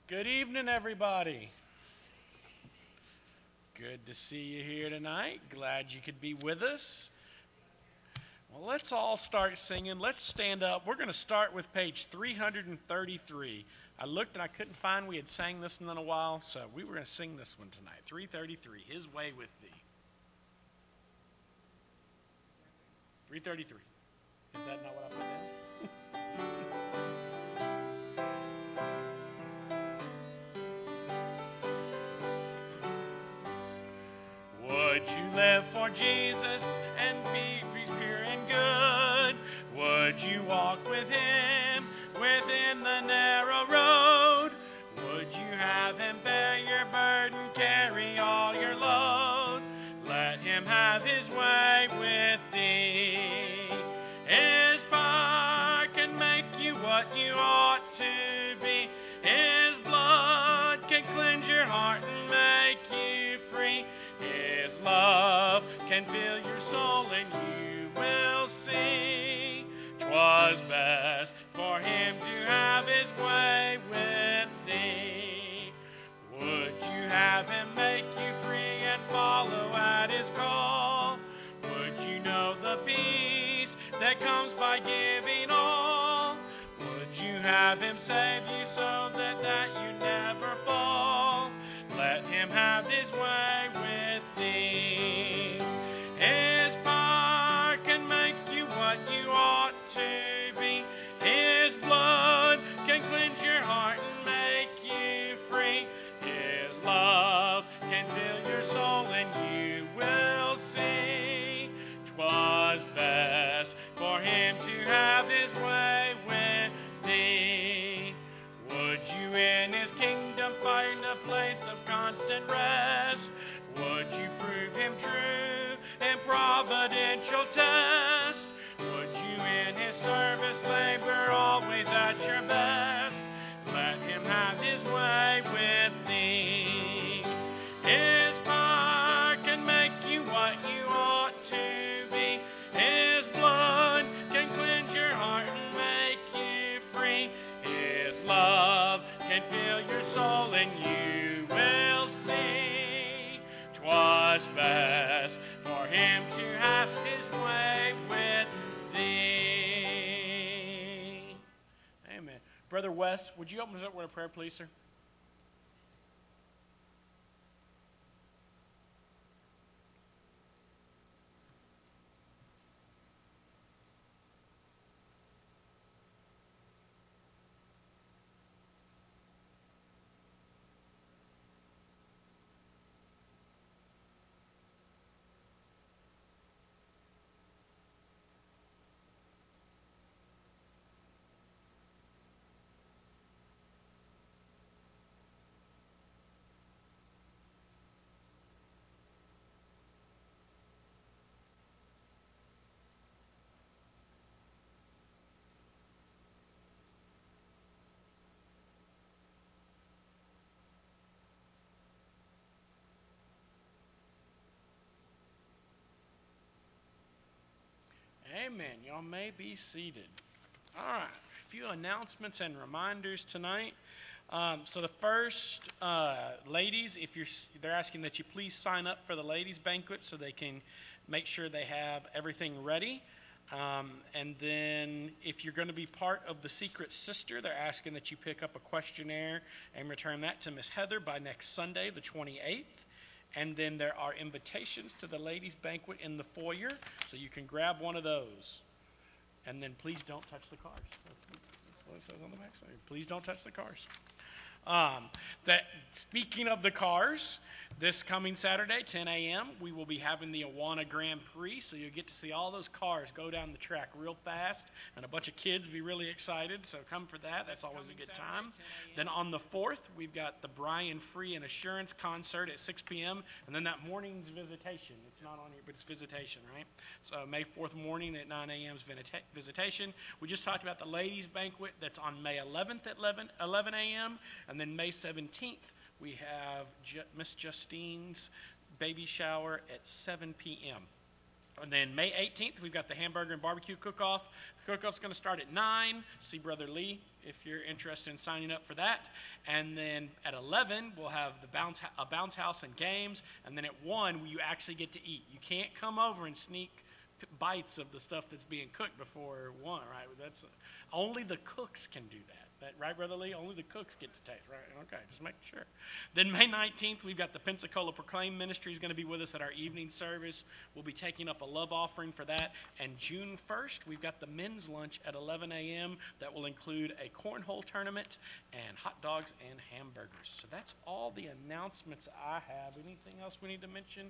Good evening, everybody. Good to see you here tonight. Glad you could be with us. Well, let's all start singing. Let's stand up. We're going to start with page 333. I looked and I couldn't find we had sang this in a while, so we were going to sing this one tonight. 333, His Way with Thee. 333. Is that not what I put down? Would you live for Jesus and be pure and good? Would you walk with Him within the narrow road? Would you have Him bear your burden, carry all your load? Let Him have His way with thee. His power can make you what you ought to be. His blood can cleanse your heart and make you free. His love can fill your soul and you will see 'twas best for Him to have His way with thee. Would you have Him make you free and follow at His call? Would you know the peace that comes by giving all? Would you have Him save you so that you never fall? Let Him have His way with thee. His power can make you what you ought to be. His blood can cleanse your heart and make you free. His love can fill your soul and you will see 'twas best for Him to have His way with thee. Would you in His kingdom find a place of constant rest? Would you prove Him true in providential test? Would you in His service labor always at your best? Let Him have His way with thee. His power can make you what you ought to be. His blood can cleanse your heart and make you free. His love can fill your soul and you will see 'twas best for Him to have His way with thee. Amen. Brother Wes, would you open us up with a prayer, please, sir? Amen. Y'all may be seated. All right. A few announcements and reminders tonight. So the first, ladies, they're asking that you please sign up for the ladies' banquet so they can make sure they have everything ready. And then if you're going to be part of the Secret Sister, they're asking that you pick up a questionnaire and return that to Miss Heather by next Sunday, the 28th. And then there are invitations to the ladies' banquet in the foyer, so you can grab one of those. And then please don't touch the cars. That's what it says on the back side. Please don't touch the cars. That speaking of the cars, this coming Saturday, 10 a.m., we will be having the Awana Grand Prix, so you'll get to see all those cars go down the track real fast, and a bunch of kids will be really excited, so come for that. That's always a good time. Then on the 4th, we've got the Brian Free and Assurance concert at 6 p.m., and then that morning's visitation. It's not on here, but it's visitation, right? So May 4th morning at 9 a.m. is visitation. We just talked about the ladies' banquet that's on May 11th at 11 a.m., and then May 17th, we have Miss Justine's baby shower at 7 p.m. And then May 18th, we've got the hamburger and barbecue cook-off. The cook-off's going to start at 9. See Brother Lee if you're interested in signing up for that. And then at 11, we'll have the bounce house and games. And then at 1, you actually get to eat. You can't come over and sneak bites of the stuff that's being cooked before 1, right? That's only the cooks can do that. Right, Brother Lee? Only the cooks get to taste, right? Okay, just making sure. Then May 19th, we've got the Pensacola Proclaim Ministry is going to be with us at our evening service. We'll be taking up a love offering for that. And June 1st, we've got the men's lunch at 11 a.m. that will include a cornhole tournament and hot dogs and hamburgers. So that's all the announcements I have. Anything else we need to mention?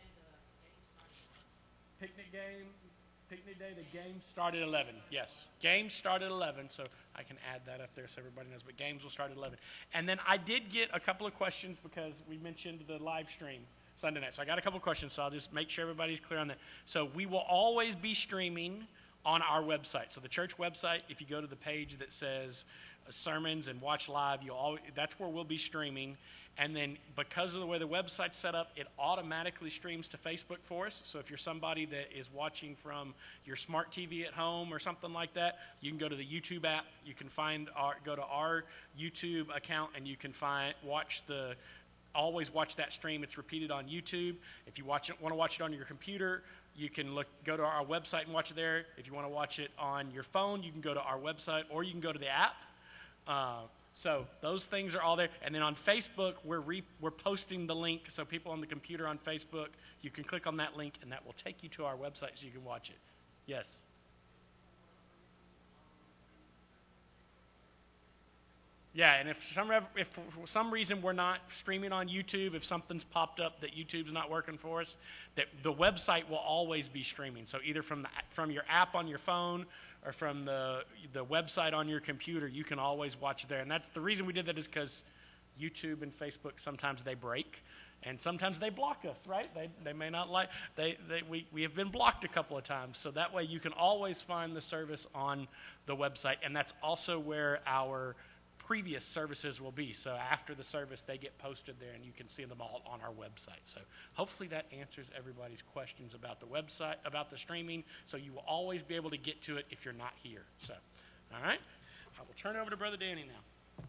Picnic day, the games start at 11. Yes, games start at 11, so I can add that up there so everybody knows. But games will start at 11. And then I did get a couple of questions because we mentioned the live stream Sunday night. So I got a couple of questions, so I'll just make sure everybody's clear on that. So we will always be streaming on our website. So the church website, if you go to the page that says sermons and watch live, that's where we'll be streaming. And then because of the way the website's set up, it automatically streams to Facebook for us. So if you're somebody that is watching from your smart TV at home or something like that, you can go to the YouTube app. You can go to our YouTube account and you can always watch that stream. It's repeated on YouTube. If you want to watch it on your computer, you can go to our website and watch it there. If you want to watch it on your phone, you can go to our website or you can go to the app. So those things are all there. And then on Facebook, we're posting the link. So people on the computer on Facebook, you can click on that link, and that will take you to our website so you can watch it. Yes? Yeah, and if for some reason we're not streaming on YouTube, if something's popped up that YouTube's not working for us, that the website will always be streaming. So either from your app on your phone or from the website on your computer, you can always watch there. And that's the reason we did that is because YouTube and Facebook sometimes they break, and sometimes they block us, right? They may not like we have been blocked a couple of times. So that way you can always find the service on the website, and that's also where our previous services will be. So after the service, they get posted there, and you can see them all on our website. So hopefully that answers everybody's questions about the website, about the streaming. So you will always be able to get to it if you're not here. So, all right, I will turn it over to Brother Danny now.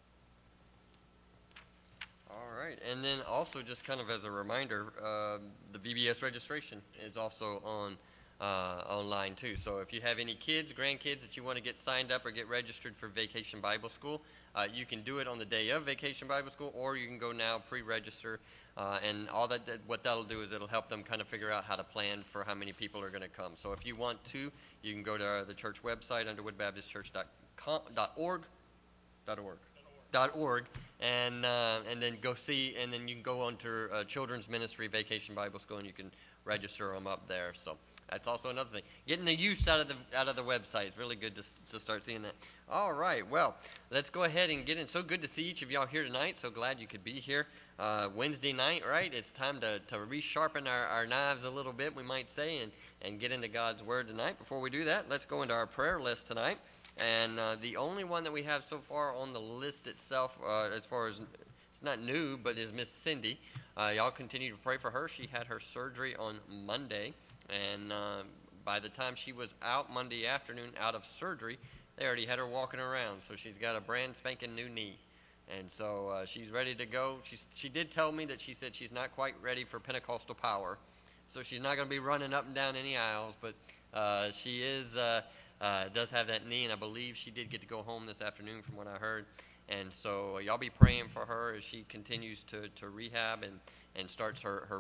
All right, and then also just kind of as a reminder, the VBS registration is also online too. So if you have any kids, grandkids that you want to get signed up or get registered for Vacation Bible School, you can do it on the day of Vacation Bible School, or you can go now pre-register, and all what that'll do is it'll help them kind of figure out how to plan for how many people are going to come. So if you want to, you can go to the church website, underwoodbaptistchurch.org, .org, and then go see, and then you can go on to Children's Ministry Vacation Bible School, and you can register them up there. So that's also another thing. Getting the use out of the website is really good to start seeing that. All right, well, let's go ahead and get in. So good to see each of y'all here tonight. So glad you could be here. Wednesday night, right? It's time to resharpen our knives a little bit, we might say, and get into God's Word tonight. Before we do that, let's go into our prayer list tonight. And the only one that we have so far on the list itself, as far as it's not new, but is Miss Cindy. Y'all continue to pray for her. She had her surgery on Monday, and by the time she was out Monday afternoon, out of surgery, they already had her walking around. So she's got a brand spanking new knee, and so she's ready to go. She did tell me that she said she's not quite ready for Pentecostal power, so she's not going to be running up and down any aisles, but she is. Does have that knee, and I believe she did get to go home this afternoon from what I heard. And so y'all be praying for her as she continues to rehab and starts her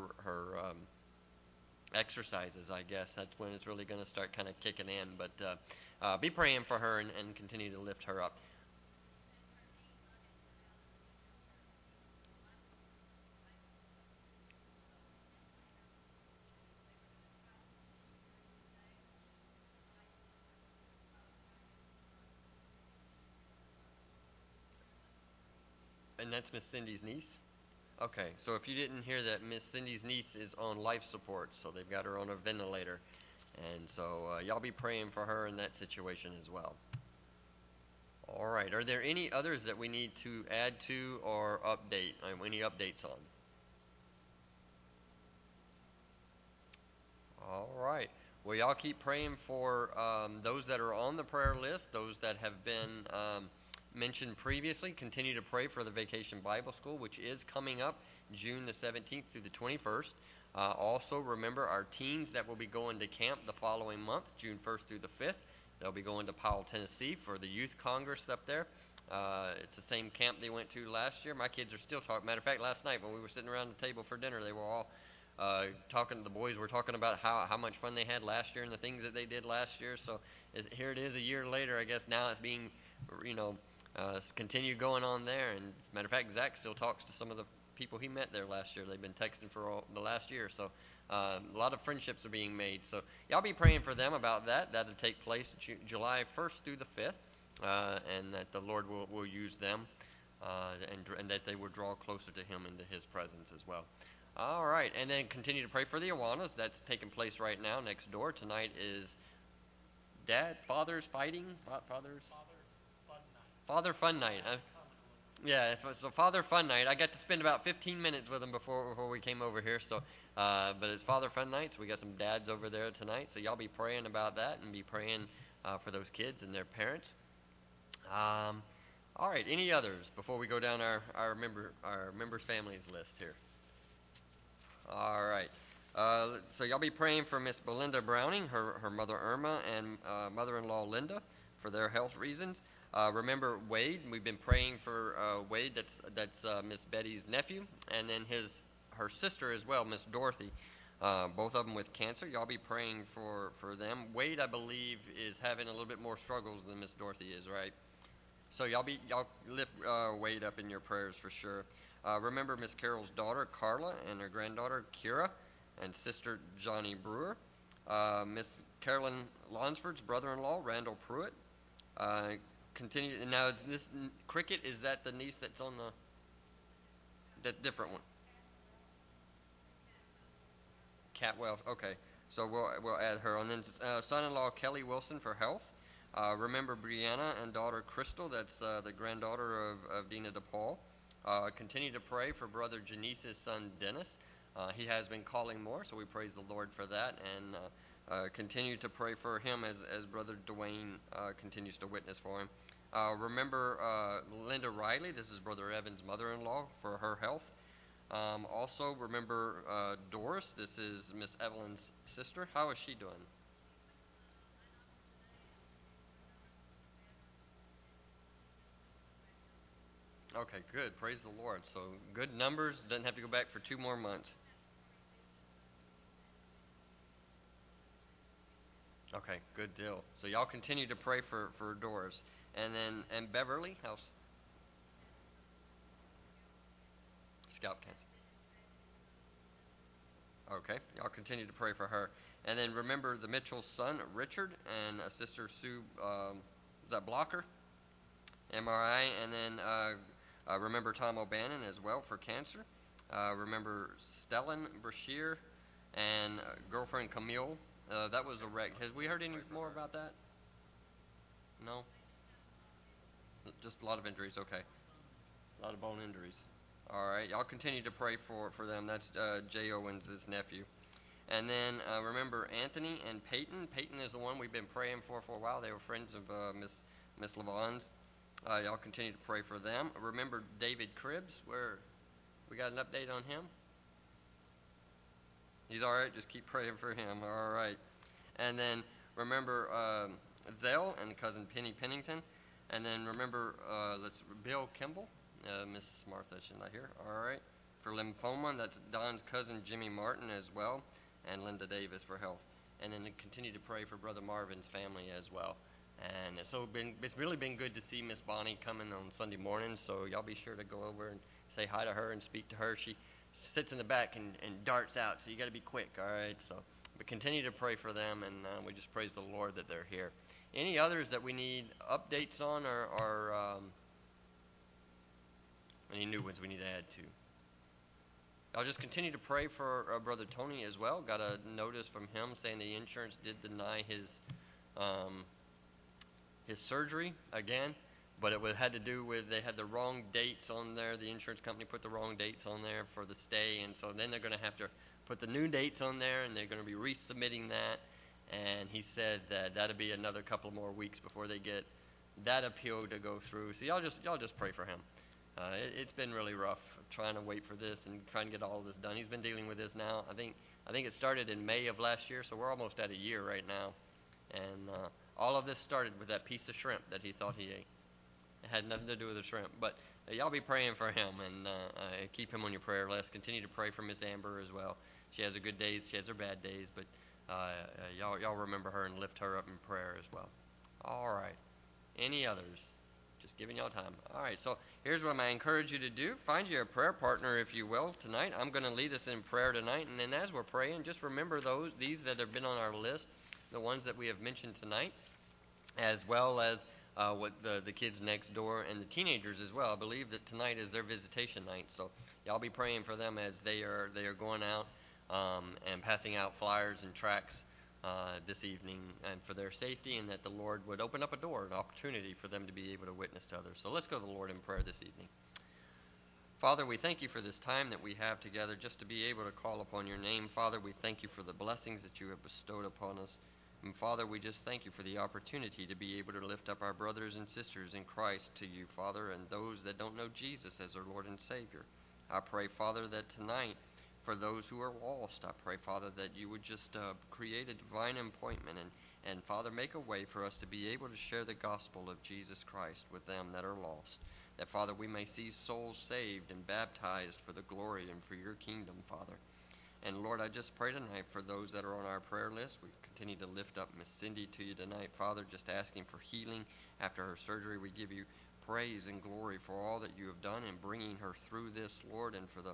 exercises, I guess. That's when it's really going to start kind of kicking in. But be praying for her and continue to lift her up. And that's Miss Cindy's niece? Okay, so if you didn't hear that, Miss Cindy's niece is on life support, so they've got her on a ventilator. And so y'all be praying for her in that situation as well. All right, are there any others that we need to add to or update? Any updates on? All right. Well, y'all keep praying for those that are on the prayer list, those that have been mentioned previously. Continue to pray for the Vacation Bible School, which is coming up June the 17th through the 21st. Also, remember our teens that will be going to camp the following month, June 1st through the 5th. They'll be going to Powell, Tennessee for the Youth Congress up there. It's the same camp they went to last year. My kids are still talking. Matter of fact, last night when we were sitting around the table for dinner, they were all talking. The boys were talking about how much fun they had last year and the things that they did last year. So here it is a year later. I guess now it's being, you know, continue going on there. And matter of fact, Zach still talks to some of the people he met there last year. They've been texting for all the last year. So a lot of friendships are being made. So y'all be praying for them about that. That'll take place July 1st through the 5th. And that the Lord will use them, and that they will draw closer to Him into His presence as well. All right, and then continue to pray for the Awanas. That's taking place right now next door. Tonight is Fathers Fighting? Father Fun Night. Yeah, so Father Fun Night. I got to spend about 15 minutes with them before we came over here. So, but it's Father Fun Night, so we got some dads over there tonight. So y'all be praying about that and be praying for those kids and their parents. All right. Any others before we go down our members families list here? All right. So y'all be praying for Miss Belinda Browning, her mother Irma, and mother-in-law Linda for their health reasons. Remember Wade. We've been praying for Wade. That's Miss Betty's nephew, and then her sister as well, Miss Dorothy. Both of them with cancer. Y'all be praying for them. Wade, I believe, is having a little bit more struggles than Miss Dorothy is, right? So y'all lift Wade up in your prayers for sure. Remember Miss Carol's daughter Carla and her granddaughter Kira and sister Johnny Brewer. Miss Carolyn Lonsford's brother-in-law Randall Pruitt. Continue now. Is this Cricket? Is that the niece that's on that different one? Catwell. Okay. So we'll add her. And then son-in-law Kelly Wilson for health. Remember Brianna and daughter Crystal, that's the granddaughter of Dina DePaul. Continue to pray for brother Janice's son Dennis. He has been calling more, so we praise the Lord for that. And continue to pray for him as brother Dwayne continues to witness for him. Remember Linda Riley, this is brother Evan's mother-in-law, for her health. Also remember Doris, this is Miss Evelyn's sister. How is she doing? Okay, good. Praise the Lord. So good numbers. Doesn't have to go back for 2 more months. Okay, good deal. So y'all continue to pray for Doris. And Beverly, how's scalp cancer? Okay, y'all continue to pray for her. And then remember the Mitchell's son, Richard, and sister Sue, is that Blocker? MRI. And then remember Tom O'Bannon as well for cancer. Remember Stellan Brashear and girlfriend Camille. That was a wreck. Have we heard any more about that? No? Just a lot of injuries. Okay. A lot of bone injuries. All right. Y'all continue to pray for them. That's Jay Owens' nephew. And then remember Anthony and Peyton. Peyton is the one we've been praying for a while. They were friends of Miss Levon's. Y'all continue to pray for them. Remember David Cribbs, where we got an update on him? He's all right. Just keep praying for him. All right. And then remember Zell and cousin Penny Pennington. And then remember Bill Kimball, Miss Martha, she's not here. All right. For lymphoma, that's Don's cousin Jimmy Martin as well, and Linda Davis for health. And then continue to pray for Brother Marvin's family as well. And so it's really been good to see Miss Bonnie coming on Sunday morning. So y'all be sure to go over and say hi to her and speak to her. She sits in the back and darts out, so you got to be quick. All right. So, but continue to pray for them, and we just praise the Lord that they're here. Any others that we need updates on, or any new ones we need to add to? I'll just continue to pray for Brother Tony as well. Got a notice from him saying the insurance did deny his surgery again, but it had to do with they had the wrong dates on there. The insurance company put the wrong dates on there for the stay, and so then they're going to have to put the new dates on there, and they're going to be resubmitting that. And he said that that'll be another couple more weeks before they get that appeal to go through. So y'all just pray for him. It's been really rough trying to wait for this and trying to get all of this done. He's been dealing with this now. I think it started in May of last year, so we're almost at a year right now. And all of this started with that piece of shrimp that he thought he ate. It had nothing to do with the shrimp. But y'all be praying for him and keep him on your prayer list. Continue to pray for Miss Amber as well. She has her good days, she has her bad days, but y'all remember her and lift her up in prayer as well. All right. Any others? Just giving y'all time. All right, so here's what I encourage you to do. Find you a prayer partner, if you will, tonight. I'm going to lead us in prayer tonight, and then as we're praying, just remember these that have been on our list, the ones that we have mentioned tonight, as well as what the kids next door and the teenagers as well. I believe that tonight is their visitation night, so y'all be praying for them as they are going out and passing out flyers and tracts this evening, and for their safety, and that the Lord would open up a door, an opportunity for them to be able to witness to others. So let's go to the Lord in prayer this evening. Father, we thank you for this time that we have together just to be able to call upon your name. Father, we thank you for the blessings that you have bestowed upon us. And Father, we just thank you for the opportunity to be able to lift up our brothers and sisters in Christ to you, Father, and those that don't know Jesus as their Lord and Savior. I pray, Father, that tonight, for those who are lost, I pray, Father, that you would just create a divine appointment and, Father, make a way for us to be able to share the gospel of Jesus Christ with them that are lost. That, Father, we may see souls saved and baptized for the glory and for your kingdom, Father. And, Lord, I just pray tonight for those that are on our prayer list. We continue to lift up Miss Cindy to you tonight, Father, just asking for healing after her surgery. We give you praise and glory for all that you have done in bringing her through this, Lord, and for the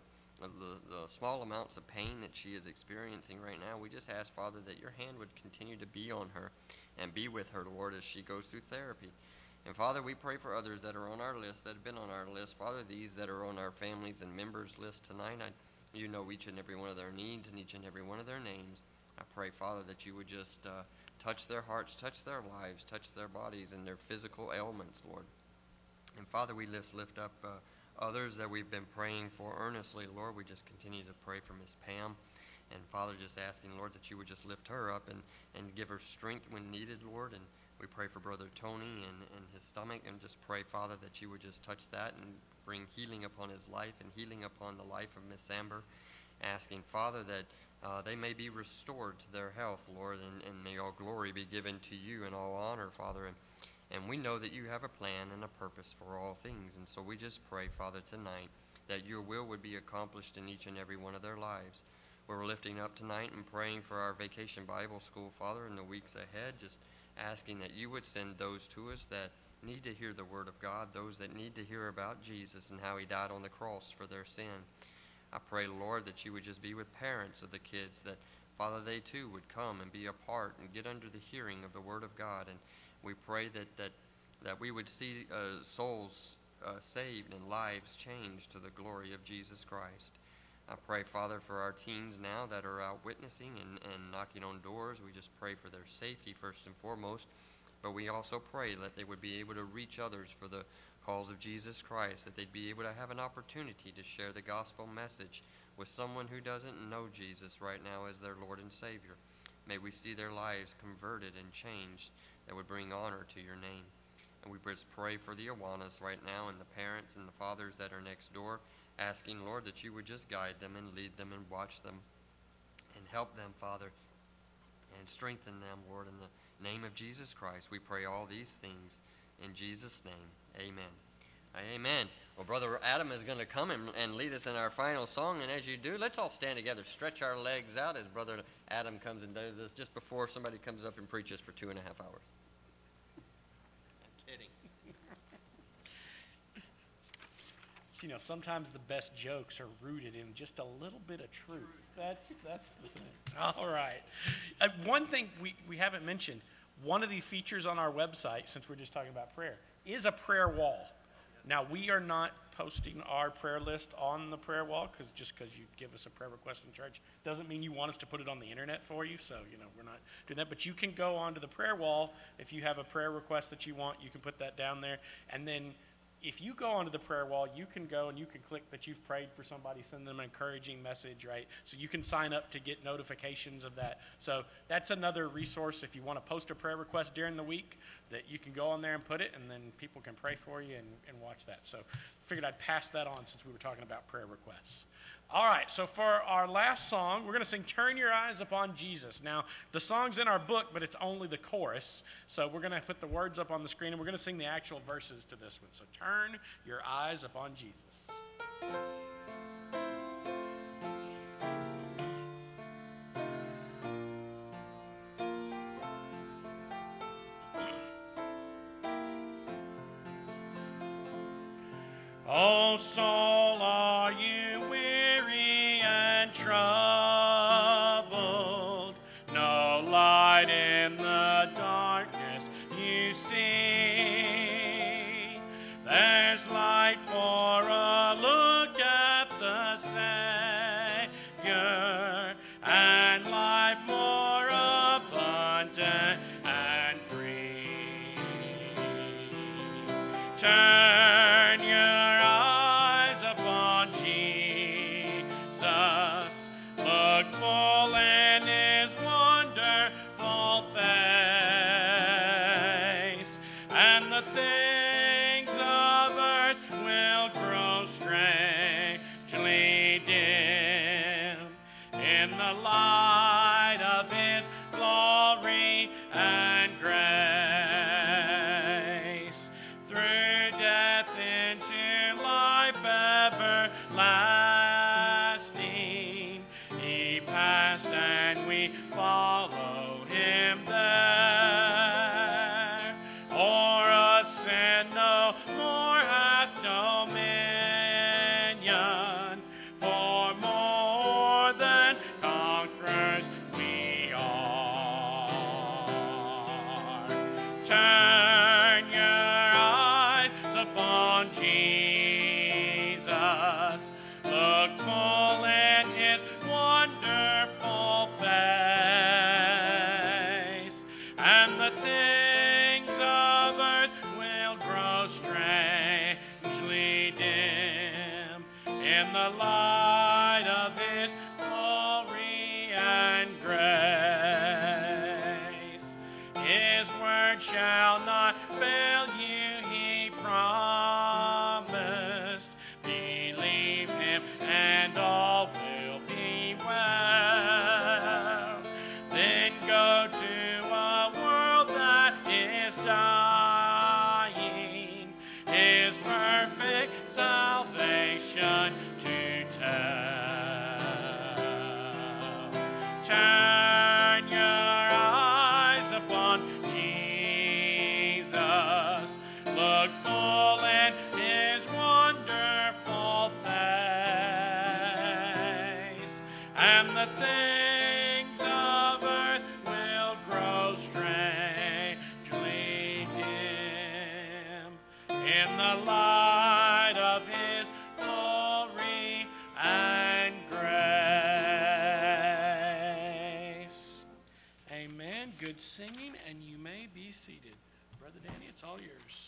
small amounts of pain that she is experiencing right now. We just ask, Father, that your hand would continue to be on her and be with her, Lord, as she goes through therapy. And, Father, we pray for others that are on our list, that have been on our list. Father, these that are on our families and members list tonight, you know each and every one of their needs and each and every one of their names. I pray, Father, that you would just touch their hearts, touch their lives, touch their bodies and their physical ailments, Lord. And, Father, we just lift up others that we've been praying for earnestly, Lord. We just continue to pray for Miss Pam. And, Father, just asking, Lord, that you would just lift her up and give her strength when needed, Lord. And we pray for Brother Tony and his stomach, and just pray, Father, that you would just touch that and bring healing upon his life and healing upon the life of Miss Amber. Asking, Father, that they may be restored to their health, Lord, and may all glory be given to you and all honor, Father. And we know that you have a plan and a purpose for all things. And so we just pray, Father, tonight that your will would be accomplished in each and every one of their lives. We're lifting up tonight and praying for our Vacation Bible School, Father, in the weeks ahead, just asking that you would send those to us that need to hear the Word of God, those that need to hear about Jesus and how he died on the cross for their sin. I pray, Lord, that you would just be with parents of the kids, that, Father, they too would come and be a part and get under the hearing of the Word of God. And we pray that we would see souls saved and lives changed to the glory of Jesus Christ. I pray, Father, for our teens now that are out witnessing and knocking on doors. We just pray for their safety first and foremost. But we also pray that they would be able to reach others for the cause of Jesus Christ, that they'd be able to have an opportunity to share the gospel message with someone who doesn't know Jesus right now as their Lord and Savior. May we see their lives converted and changed that would bring honor to your name. And we just pray for the Awanas right now and the parents and the fathers that are next door, asking, Lord, that you would just guide them and lead them and watch them and help them, Father, and strengthen them, Lord, in the name of Jesus Christ. We pray all these things in Jesus' name. Amen. Amen. Well, Brother Adam is going to come and lead us in our final song. And as you do, let's all stand together, stretch our legs out as Brother Adam comes and does this just before somebody comes up and preaches for 2.5 hours. I'm kidding. You know, sometimes the best jokes are rooted in just a little bit of truth. That's the thing. All right. One thing we haven't mentioned, one of the features on our website, since we're just talking about prayer, is a prayer wall. Now, we are not posting our prayer list on the prayer wall because you give us a prayer request in church doesn't mean you want us to put it on the internet for you. So, we're not doing that. But you can go onto the prayer wall. If you have a prayer request that you want, you can put that down there. And then if you go onto the prayer wall, you can go and you can click that you've prayed for somebody, send them an encouraging message, right? So you can sign up to get notifications of that. So that's another resource if you want to post a prayer request during the week, that you can go on there and put it, and then people can pray for you and watch that. So figured I'd pass that on since we were talking about prayer requests. All right, so for our last song, we're going to sing Turn Your Eyes Upon Jesus. Now, the song's in our book, but it's only the chorus. So we're going to put the words up on the screen, and we're going to sing the actual verses to this one. So turn your eyes upon Jesus. Oh, soul, are you weary and troubled? No light in the darkness you see. There's light for a look at the Savior, and life more abundant and free. Turn your eyes upon Jesus. Look full in his wonderful face, and the things of earth will grow strangely dim in the light of his glory and grace. Through death into life everlasting, he passed and we follow him there. O'er us sin no more hath dominion, for more than conquerors we are. Turn your eyes upon Jesus. Look full in his wonderful face, and the things of earth will grow strangely dim in the light of his glory and grace. His word shall not fail you, he promised. Believe him and all will be well. Then go to a world that is dying, his perfect salvation to tell. Turn your eyes upon Jesus. Look full in his wonderful face, and the things of earth will grow strangely dim in the light of his glory and grace. Amen. Good singing, and you may be seated. Brother Danny, it's all yours.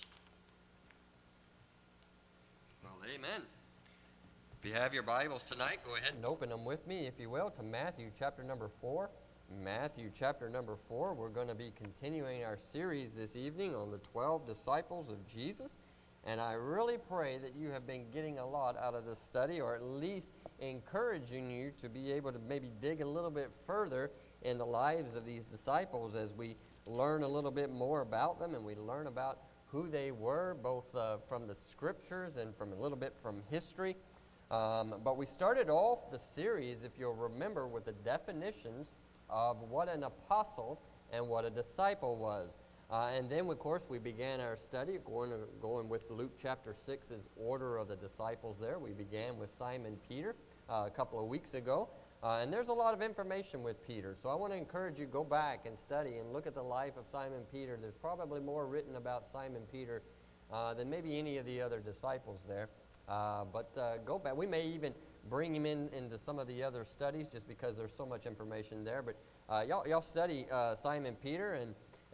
Well, amen. If you have your Bibles tonight, go ahead and open them with me, if you will, to Matthew chapter number 4. Matthew chapter number 4. We're going to be continuing our series this evening on the 12 disciples of Jesus. And I really pray that you have been getting a lot out of this study, or at least encouraging you to be able to maybe dig a little bit further in the lives of these disciples as we learn a little bit more about them and we learn about who they were, both from the scriptures and from a little bit from history. But we started off the series, if you'll remember, with the definitions of what an apostle and what a disciple was. And then, of course, we began our study going with Luke chapter 6's order of the disciples there. We began with Simon Peter a couple of weeks ago. And there's a lot of information with Peter. So I want to encourage you, go back and study and look at the life of Simon Peter. There's probably more written about Simon Peter than maybe any of the other disciples there. But go back. We may even bring him into some of the other studies just because there's so much information there. But y'all study Simon Peter,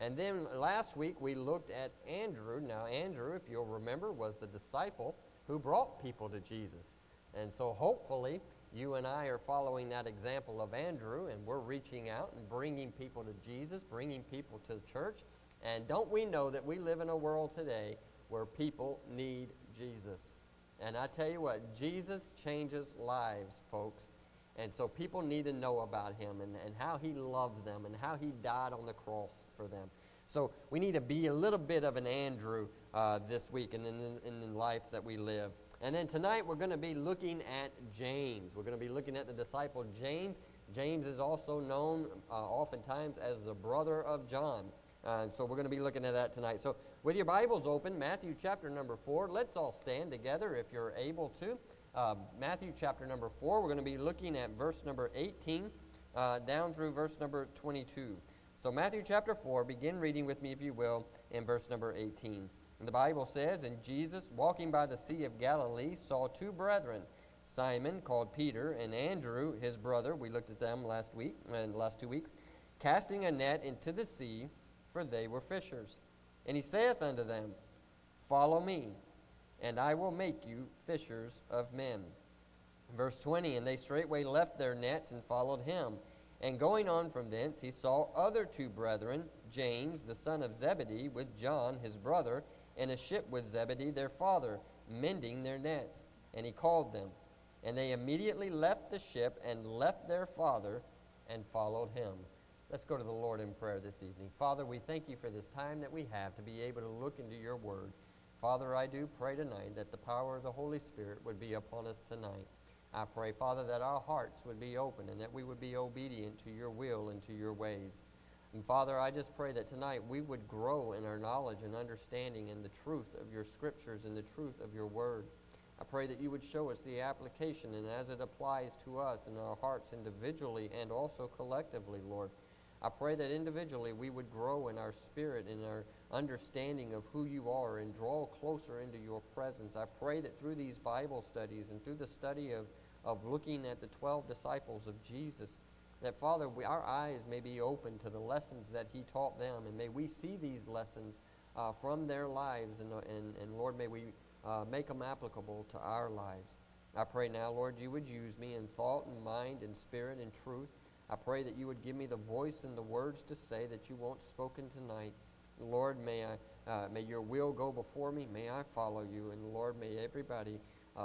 And then last week we looked at Andrew. Now, Andrew, if you'll remember, was the disciple who brought people to Jesus. And so hopefully you and I are following that example of Andrew, and we're reaching out and bringing people to Jesus, bringing people to the church. And don't we know that we live in a world today where people need Jesus? And I tell you what, Jesus changes lives, folks. And so people need to know about him and how he loved them and how he died on the cross for them. So we need to be a little bit of an Andrew this week and in the life that we live. And then tonight we're going to be looking at James. We're going to be looking at the disciple James. James is also known oftentimes as the brother of John. And so we're going to be looking at that tonight. So with your Bibles open, Matthew chapter number 4. Let's all stand together if you're able to. Matthew chapter number 4. We're going to be looking at verse number 18 down through verse number 22. So Matthew chapter 4, begin reading with me if you will in verse number 18. And the Bible says, "And Jesus, walking by the Sea of Galilee, saw two brethren, Simon, called Peter, and Andrew, his brother," we looked at them last week, and last 2 weeks, "casting a net into the sea, for they were fishers. And he saith unto them, Follow me, and I will make you fishers of men." Verse 20, "And they straightway left their nets and followed him. And going on from thence, he saw other two brethren, James, the son of Zebedee, with John, his brother, in a ship with Zebedee, their father, mending their nets. And he called them. And they immediately left the ship and left their father and followed him." Let's go to the Lord in prayer this evening. Father, we thank you for this time that we have to be able to look into your word. Father, I do pray tonight that the power of the Holy Spirit would be upon us tonight. I pray, Father, that our hearts would be open and that we would be obedient to your will and to your ways. And Father, I just pray that tonight we would grow in our knowledge and understanding in the truth of your scriptures and the truth of your word. I pray that you would show us the application and as it applies to us in our hearts individually and also collectively, Lord. I pray that individually we would grow in our spirit and our understanding of who you are and draw closer into your presence. I pray that through these Bible studies and through the study of looking at the 12 disciples of Jesus, that, Father, our eyes may be open to the lessons that he taught them, and may we see these lessons from their lives, and Lord, may we make them applicable to our lives. I pray now, Lord, you would use me in thought and mind and spirit and truth. I pray that you would give me the voice and the words to say that you want spoken tonight. Lord, may your will go before me. May I follow you. And Lord, may everybody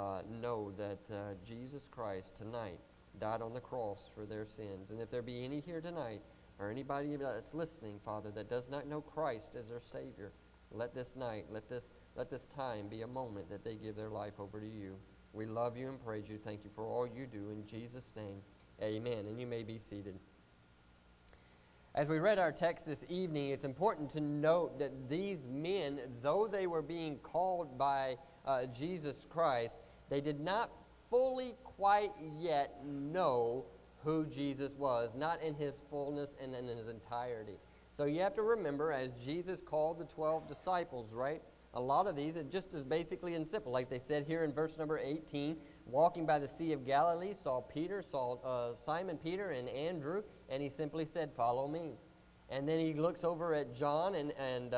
know that Jesus Christ tonight died on the cross for their sins. And if there be any here tonight, or anybody that's listening, Father, that does not know Christ as their Savior, let this night, let this time be a moment that they give their life over to you. We love you and praise you. Thank you for all you do. In Jesus' name, amen. And you may be seated. As we read our text this evening, it's important to note that these men, though they were being called by Jesus Christ, they did not fully quite yet know who Jesus was, not in his fullness and in his entirety. So you have to remember, as Jesus called the 12 disciples, right? A lot of these, it just is basically and simple. Like they said here in verse number 18, walking by the Sea of Galilee, saw Simon Peter and Andrew, and he simply said, "Follow me." And then he looks over at John and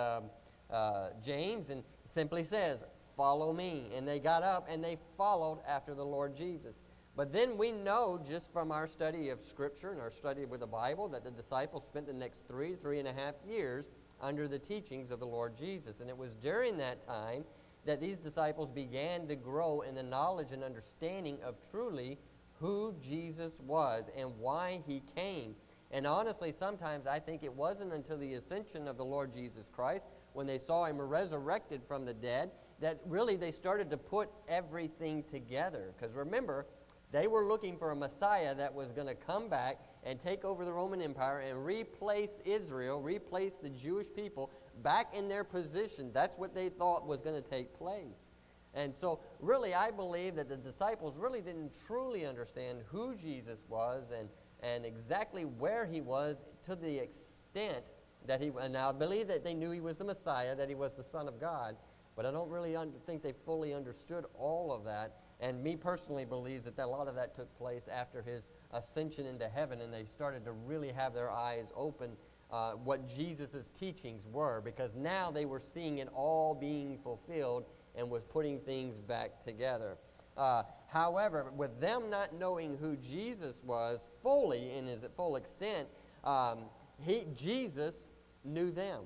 James and simply says, "Follow me." And they got up and they followed after the Lord Jesus. But then we know just from our study of Scripture and our study with the Bible that the disciples spent the next 3.5 years under the teachings of the Lord Jesus. And it was during that time that these disciples began to grow in the knowledge and understanding of truly who Jesus was and why he came. And honestly, sometimes I think it wasn't until the ascension of the Lord Jesus Christ, when they saw him resurrected from the dead, that really they started to put everything together. Because remember, they were looking for a Messiah that was going to come back and take over the Roman Empire and replace Israel, replace the Jewish people back in their position. That's what they thought was going to take place. And so really I believe that the disciples really didn't truly understand who Jesus was and exactly where he was, to the extent that and I believe that they knew he was the Messiah, that he was the Son of God, but I don't really think they fully understood all of that. And me personally believes that a lot of that took place after his ascension into heaven, and they started to really have their eyes open what Jesus' teachings were, because now they were seeing it all being fulfilled and was putting things back together. However, with them not knowing who Jesus was fully in his full extent, Jesus knew them.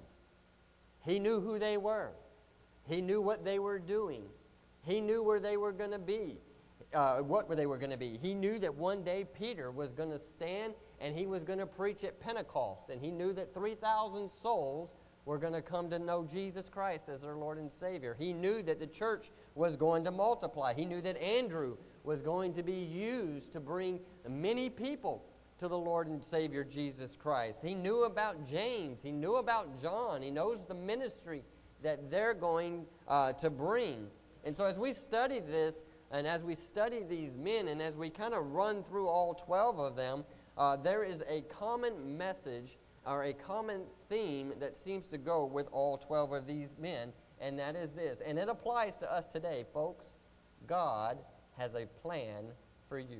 He knew who they were. He knew what they were doing. He knew where they were going to be, what they were going to be. He knew that one day Peter was going to stand and he was going to preach at Pentecost. And he knew that 3,000 souls were going to come to know Jesus Christ as their Lord and Savior. He knew that the church was going to multiply. He knew that Andrew was going to be used to bring many people to the Lord and Savior Jesus Christ. He knew about James. He knew about John. He knows the ministry that they're going to bring. And so as we study this, and as we study these men, and as we kind of run through all 12 of them, there is a common message or a common theme that seems to go with all 12 of these men, and that is this. And it applies to us today, folks. God has a plan for you.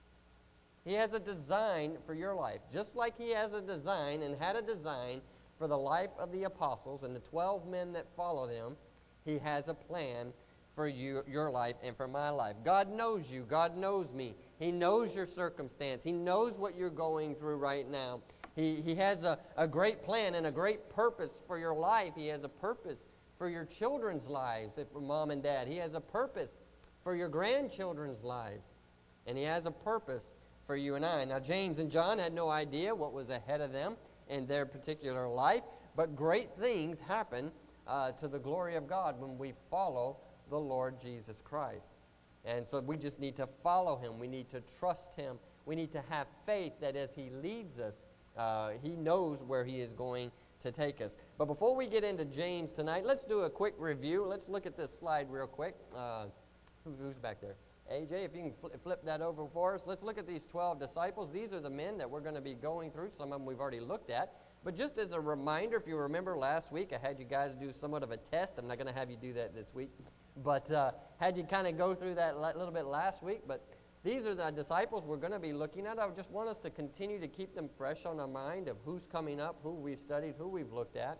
He has a design for your life. Just like He has a design and had a design for the life of the apostles and the 12 men that followed Him, He has a plan for you, your life, and for my life. God knows you. God knows me. He knows your circumstance. He knows what you're going through right now. He has a great plan and a great purpose for your life. He has a purpose for your children's lives, if mom and dad. He has a purpose for your grandchildren's lives. And He has a purpose for you and I. Now, James and John had no idea what was ahead of them in their particular life, but great things happen to the glory of God when we follow the Lord Jesus Christ. And so we just need to follow Him. We need to trust Him. We need to have faith that as He leads us, He knows where He is going to take us. But before we get into James tonight, let's do a quick review. Let's look at this slide real quick. Who's back there? AJ, if you can flip that over for us. Let's look at these 12 disciples. These are the men that we're going to be going through. Some of them we've already looked at. But just as a reminder, if you remember last week, I had you guys do somewhat of a test. I'm not going to have you do that this week. But had you kind of go through that a little bit last week. But these are the disciples we're going to be looking at. I just want us to continue to keep them fresh on our mind of who's coming up, who we've studied, who we've looked at.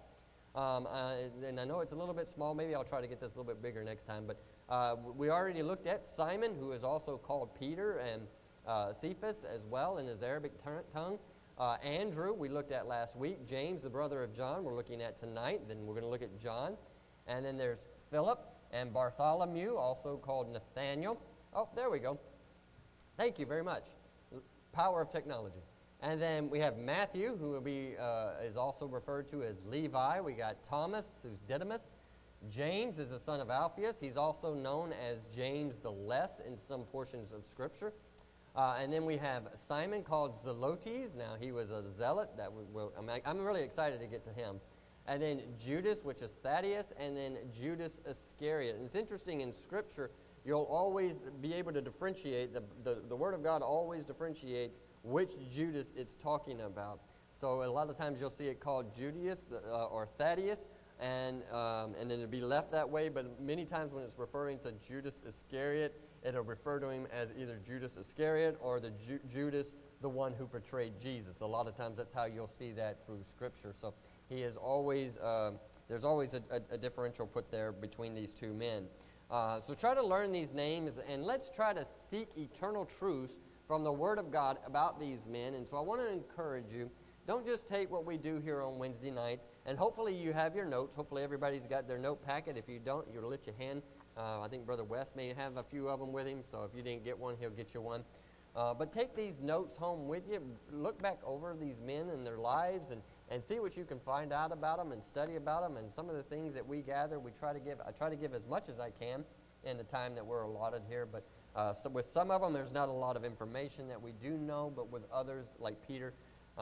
And I know it's a little bit small. Maybe I'll try to get this a little bit bigger next time. But we already looked at Simon, who is also called Peter, and Cephas as well in his Arabic tongue. Andrew, we looked at last week. James, the brother of John, we're looking at tonight. Then we're going to look at John. And then there's Philip and Bartholomew, also called Nathaniel. Oh, there we go. Thank you very much. Power of technology. And then we have Matthew, who will be is also referred to as Levi. We got Thomas, who's Didymus. James is the son of Alphaeus. He's also known as James the Less in some portions of Scripture. And then we have Simon, called Zelotes. Now, he was a zealot. I'm really excited to get to him. And then Judas, which is Thaddeus, and then Judas Iscariot. And it's interesting in Scripture, you'll always be able to differentiate. The Word of God always differentiates which Judas it's talking about. So a lot of times you'll see it called Judas or Thaddeus, and then it'll be left that way. But many times when it's referring to Judas Iscariot, it'll refer to him as either Judas Iscariot or the Judas, the one who betrayed Jesus. A lot of times that's how you'll see that through Scripture. So he is always there's always a differential put there between these two men. So try to learn these names, and let's try to seek eternal truths from the Word of God about these men. And so I want to encourage you, don't just take what we do here on Wednesday nights, and hopefully you have your notes. Hopefully everybody's got their note packet. If you don't, you'll lift your hand. I think Brother West may have a few of them with him, so if you didn't get one, he'll get you one. But take these notes home with you. Look back over these men and their lives and see what you can find out about them and study about them. And some of the things that we gather, I try to give as much as I can in the time that we're allotted here. But so with some of them, there's not a lot of information that we do know. But with others, like Peter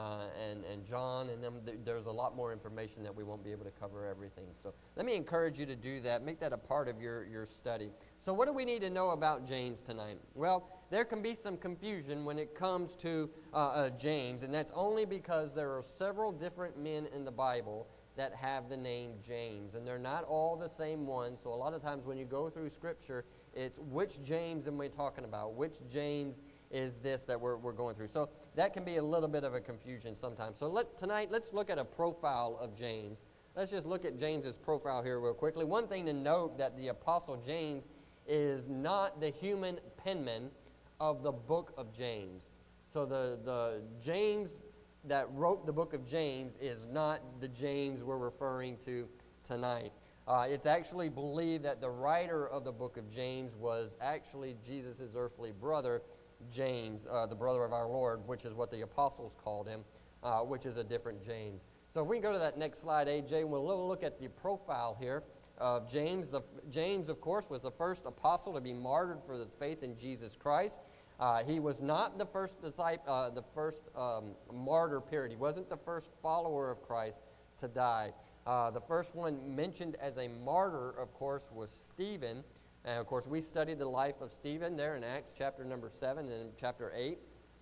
and John and them, there's a lot more information that we won't be able to cover everything. So let me encourage you to do that. Make that a part of your study. So what do we need to know about James tonight? Well, there can be some confusion when it comes to James, and that's only because there are several different men in the Bible that have the name James, and they're not all the same one. So a lot of times when you go through Scripture, it's which James am I talking about? Which James is this that we're going through. So that can be a little bit of a confusion sometimes. So tonight, let's look at a profile of James. Let's just look at James's profile here real quickly. One thing to note, that the Apostle James is not the human penman of the book of James. So the James that wrote the book of James is not the James we're referring to tonight. It's actually believed that the writer of the book of James was actually Jesus' earthly brother, James, the brother of our Lord, which is what the apostles called him, which is a different James. So if we can go to that next slide, AJ, we'll look at the profile here of James. James, of course, was the first apostle to be martyred for his faith in Jesus Christ. He was not the first disciple, the first martyr, period. He wasn't the first follower of Christ to die. The first one mentioned as a martyr, of course, was Stephen. And, of course, we studied the life of Stephen there in Acts chapter number 7 and chapter 8.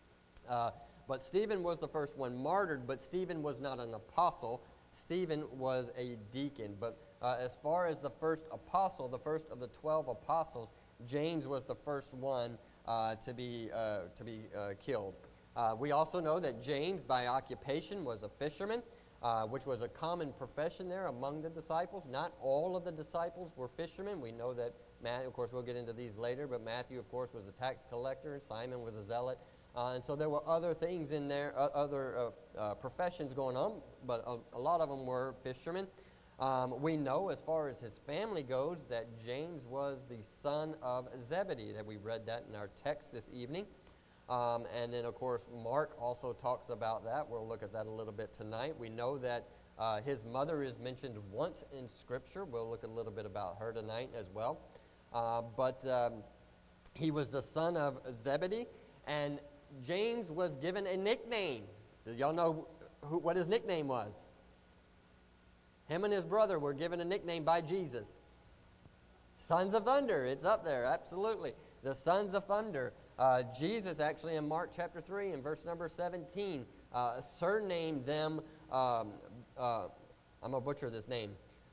But Stephen was the first one martyred, but Stephen was not an apostle. Stephen was a deacon. But as far as the first apostle, the first of the 12 apostles, James was the first one to be killed. We also know that James, by occupation, was a fisherman, which was a common profession there among the disciples. Not all of the disciples were fishermen. We know that Matthew, of course, we'll get into these later, but Matthew, of course, was a tax collector, and Simon was a zealot. And so there were other things in there, other professions going on, but a lot of them were fishermen. We know, as far as his family goes, that James was the son of Zebedee, that we read that in our text this evening. And then, of course, Mark also talks about that. We'll look at that a little bit tonight. We know that his mother is mentioned once in Scripture. We'll look a little bit about her tonight as well. But he was the son of Zebedee, and James was given a nickname. Do y'all know what his nickname was? Him and his brother were given a nickname by Jesus. Sons of Thunder. It's up there, absolutely. The Sons of Thunder. Jesus, actually, in Mark chapter 3 and verse number 17, surnamed them, I'm going to butcher this name,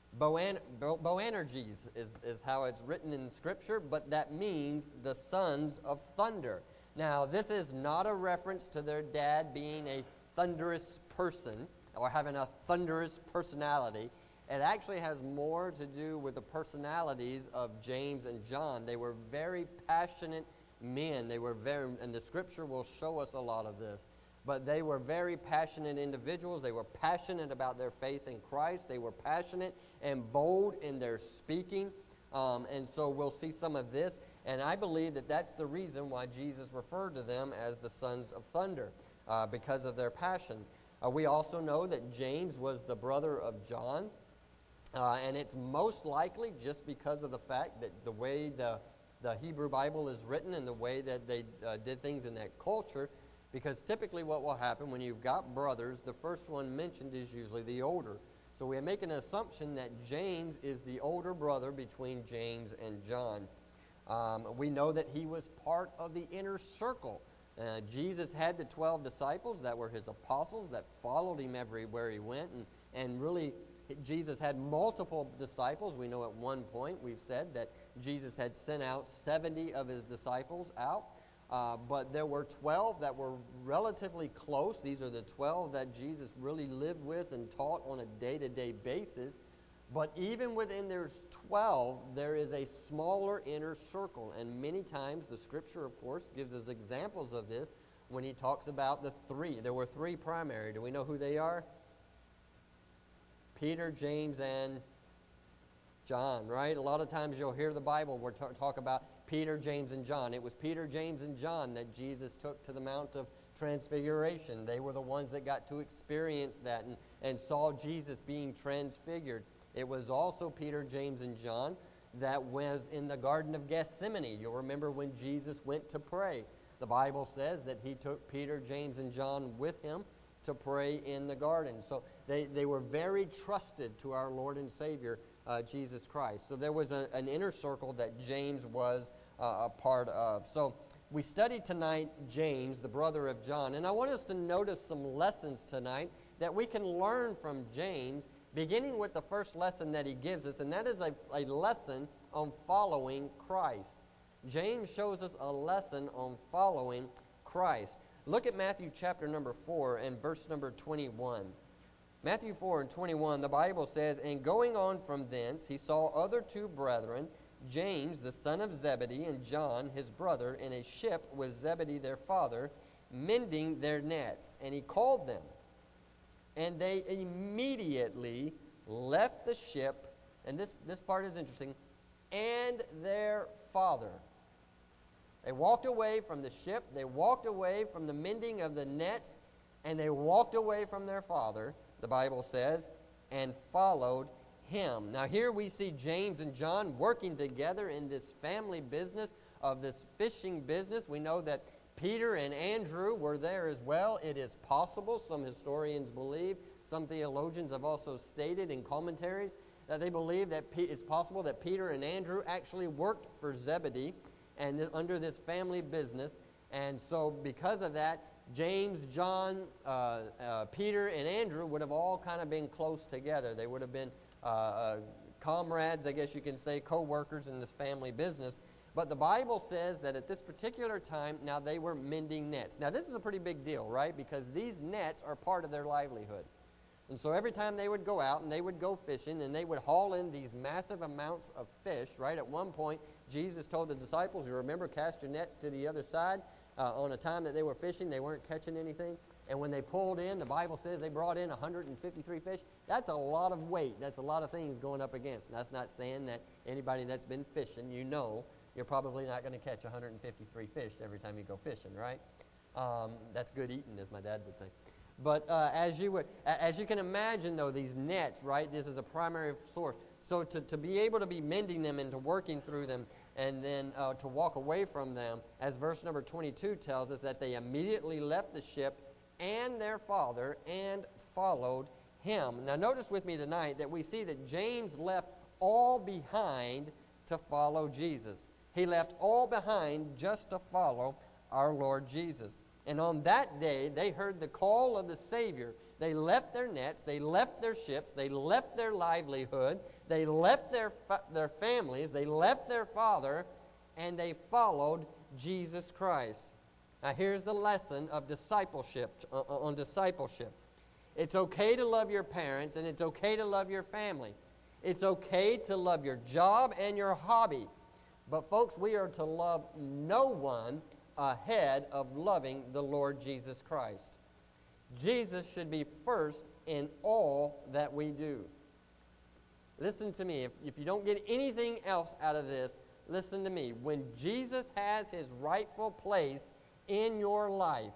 Boanerges is how it's written in Scripture, but that means the Sons of Thunder. Now, this is not a reference to their dad being a thunderous person or having a thunderous personality. It actually has more to do with the personalities of James and John. They were very passionate men. And the Scripture will show us a lot of this. But they were very passionate individuals. They were passionate about their faith in Christ. They were passionate and bold in their speaking. And so we'll see some of this. And I believe that that's the reason why Jesus referred to them as the Sons of Thunder, because of their passion. We also know that James was the brother of John. And it's most likely just because of the fact that the way the Hebrew Bible is written and the way that they did things in that culture, because typically what will happen when you've got brothers, the first one mentioned is usually the older. So we make an assumption that James is the older brother between James and John. We know that he was part of the inner circle. Jesus had the 12 disciples that were his apostles that followed him everywhere he went. And really, Jesus had multiple disciples. We know at one point we've said that Jesus had sent out 70 of his disciples out. But there were 12 that were relatively close. These are the 12 that Jesus really lived with and taught on a day-to-day basis. But even within those 12, there is a smaller inner circle. And many times the Scripture, of course, gives us examples of this when he talks about the three. There were three primary. Do we know who they are? Peter, James, and John, right? A lot of times you'll hear the Bible where talk about Peter, James, and John. It was Peter, James, and John that Jesus took to the Mount of Transfiguration. They were the ones that got to experience that and saw Jesus being transfigured. It was also Peter, James, and John that was in the Garden of Gethsemane. You'll remember when Jesus went to pray. The Bible says that he took Peter, James, and John with him to pray in the garden. So they were very trusted to our Lord and Savior, Jesus Christ. So there was an inner circle that James was a part of. So we studied tonight James, the brother of John. And I want us to notice some lessons tonight that we can learn from James, beginning with the first lesson that he gives us, and that is a lesson on following Christ. James shows us a lesson on following Christ. Look at Matthew chapter number 4 and verse number 21. Matthew 4 and 21, the Bible says, "And going on from thence, he saw other two brethren, James the son of Zebedee, and John his brother, in a ship with Zebedee their father, mending their nets. And he called them. And they immediately left the ship," and this part is interesting, "and their father." They walked away from the ship, they walked away from the mending of the nets, and they walked away from their father, the Bible says, and followed him. Now here we see James and John working together in this family business of this fishing business. We know that Peter and Andrew were there as well. It is possible, some historians believe, some theologians have also stated in commentaries, that they believe that it's possible that Peter and Andrew actually worked for Zebedee and under this family business. And so because of that, James, John, Peter, and Andrew would have all kind of been close together. They would have been comrades, I guess you can say, co-workers in this family business. But the Bible says that at this particular time, now they were mending nets. Now this is a pretty big deal, right? Because these nets are part of their livelihood. And so every time they would go out and they would go fishing and they would haul in these massive amounts of fish, right? At one point, Jesus told the disciples, you remember, cast your nets to the other side. On a time that they were fishing, they weren't catching anything. And when they pulled in, the Bible says they brought in 153 fish. That's a lot of weight. That's a lot of things going up against. And that's not saying that anybody that's been fishing, you know, you're probably not going to catch 153 fish every time you go fishing, right? That's good eating, as my dad would say. But as you can imagine, though, these nets, right, this is a primary source. So to be able to be mending them and to working through them and then to walk away from them, as verse number 22 tells us, that they immediately left the ship and their father and followed him. Now notice with me tonight that we see that James left all behind to follow Jesus. He left all behind just to follow our Lord Jesus. And on that day, they heard the call of the Savior. They left their nets, they left their ships, they left their livelihood, they left their families, they left their father, and they followed Jesus Christ. Now here's the lesson of discipleship, on discipleship. It's okay to love your parents, and it's okay to love your family. It's okay to love your job and your hobby. But folks, we are to love no one ahead of loving the Lord Jesus Christ. Jesus should be first in all that we do. Listen to me. If you don't get anything else out of this, listen to me. When Jesus has his rightful place in your life,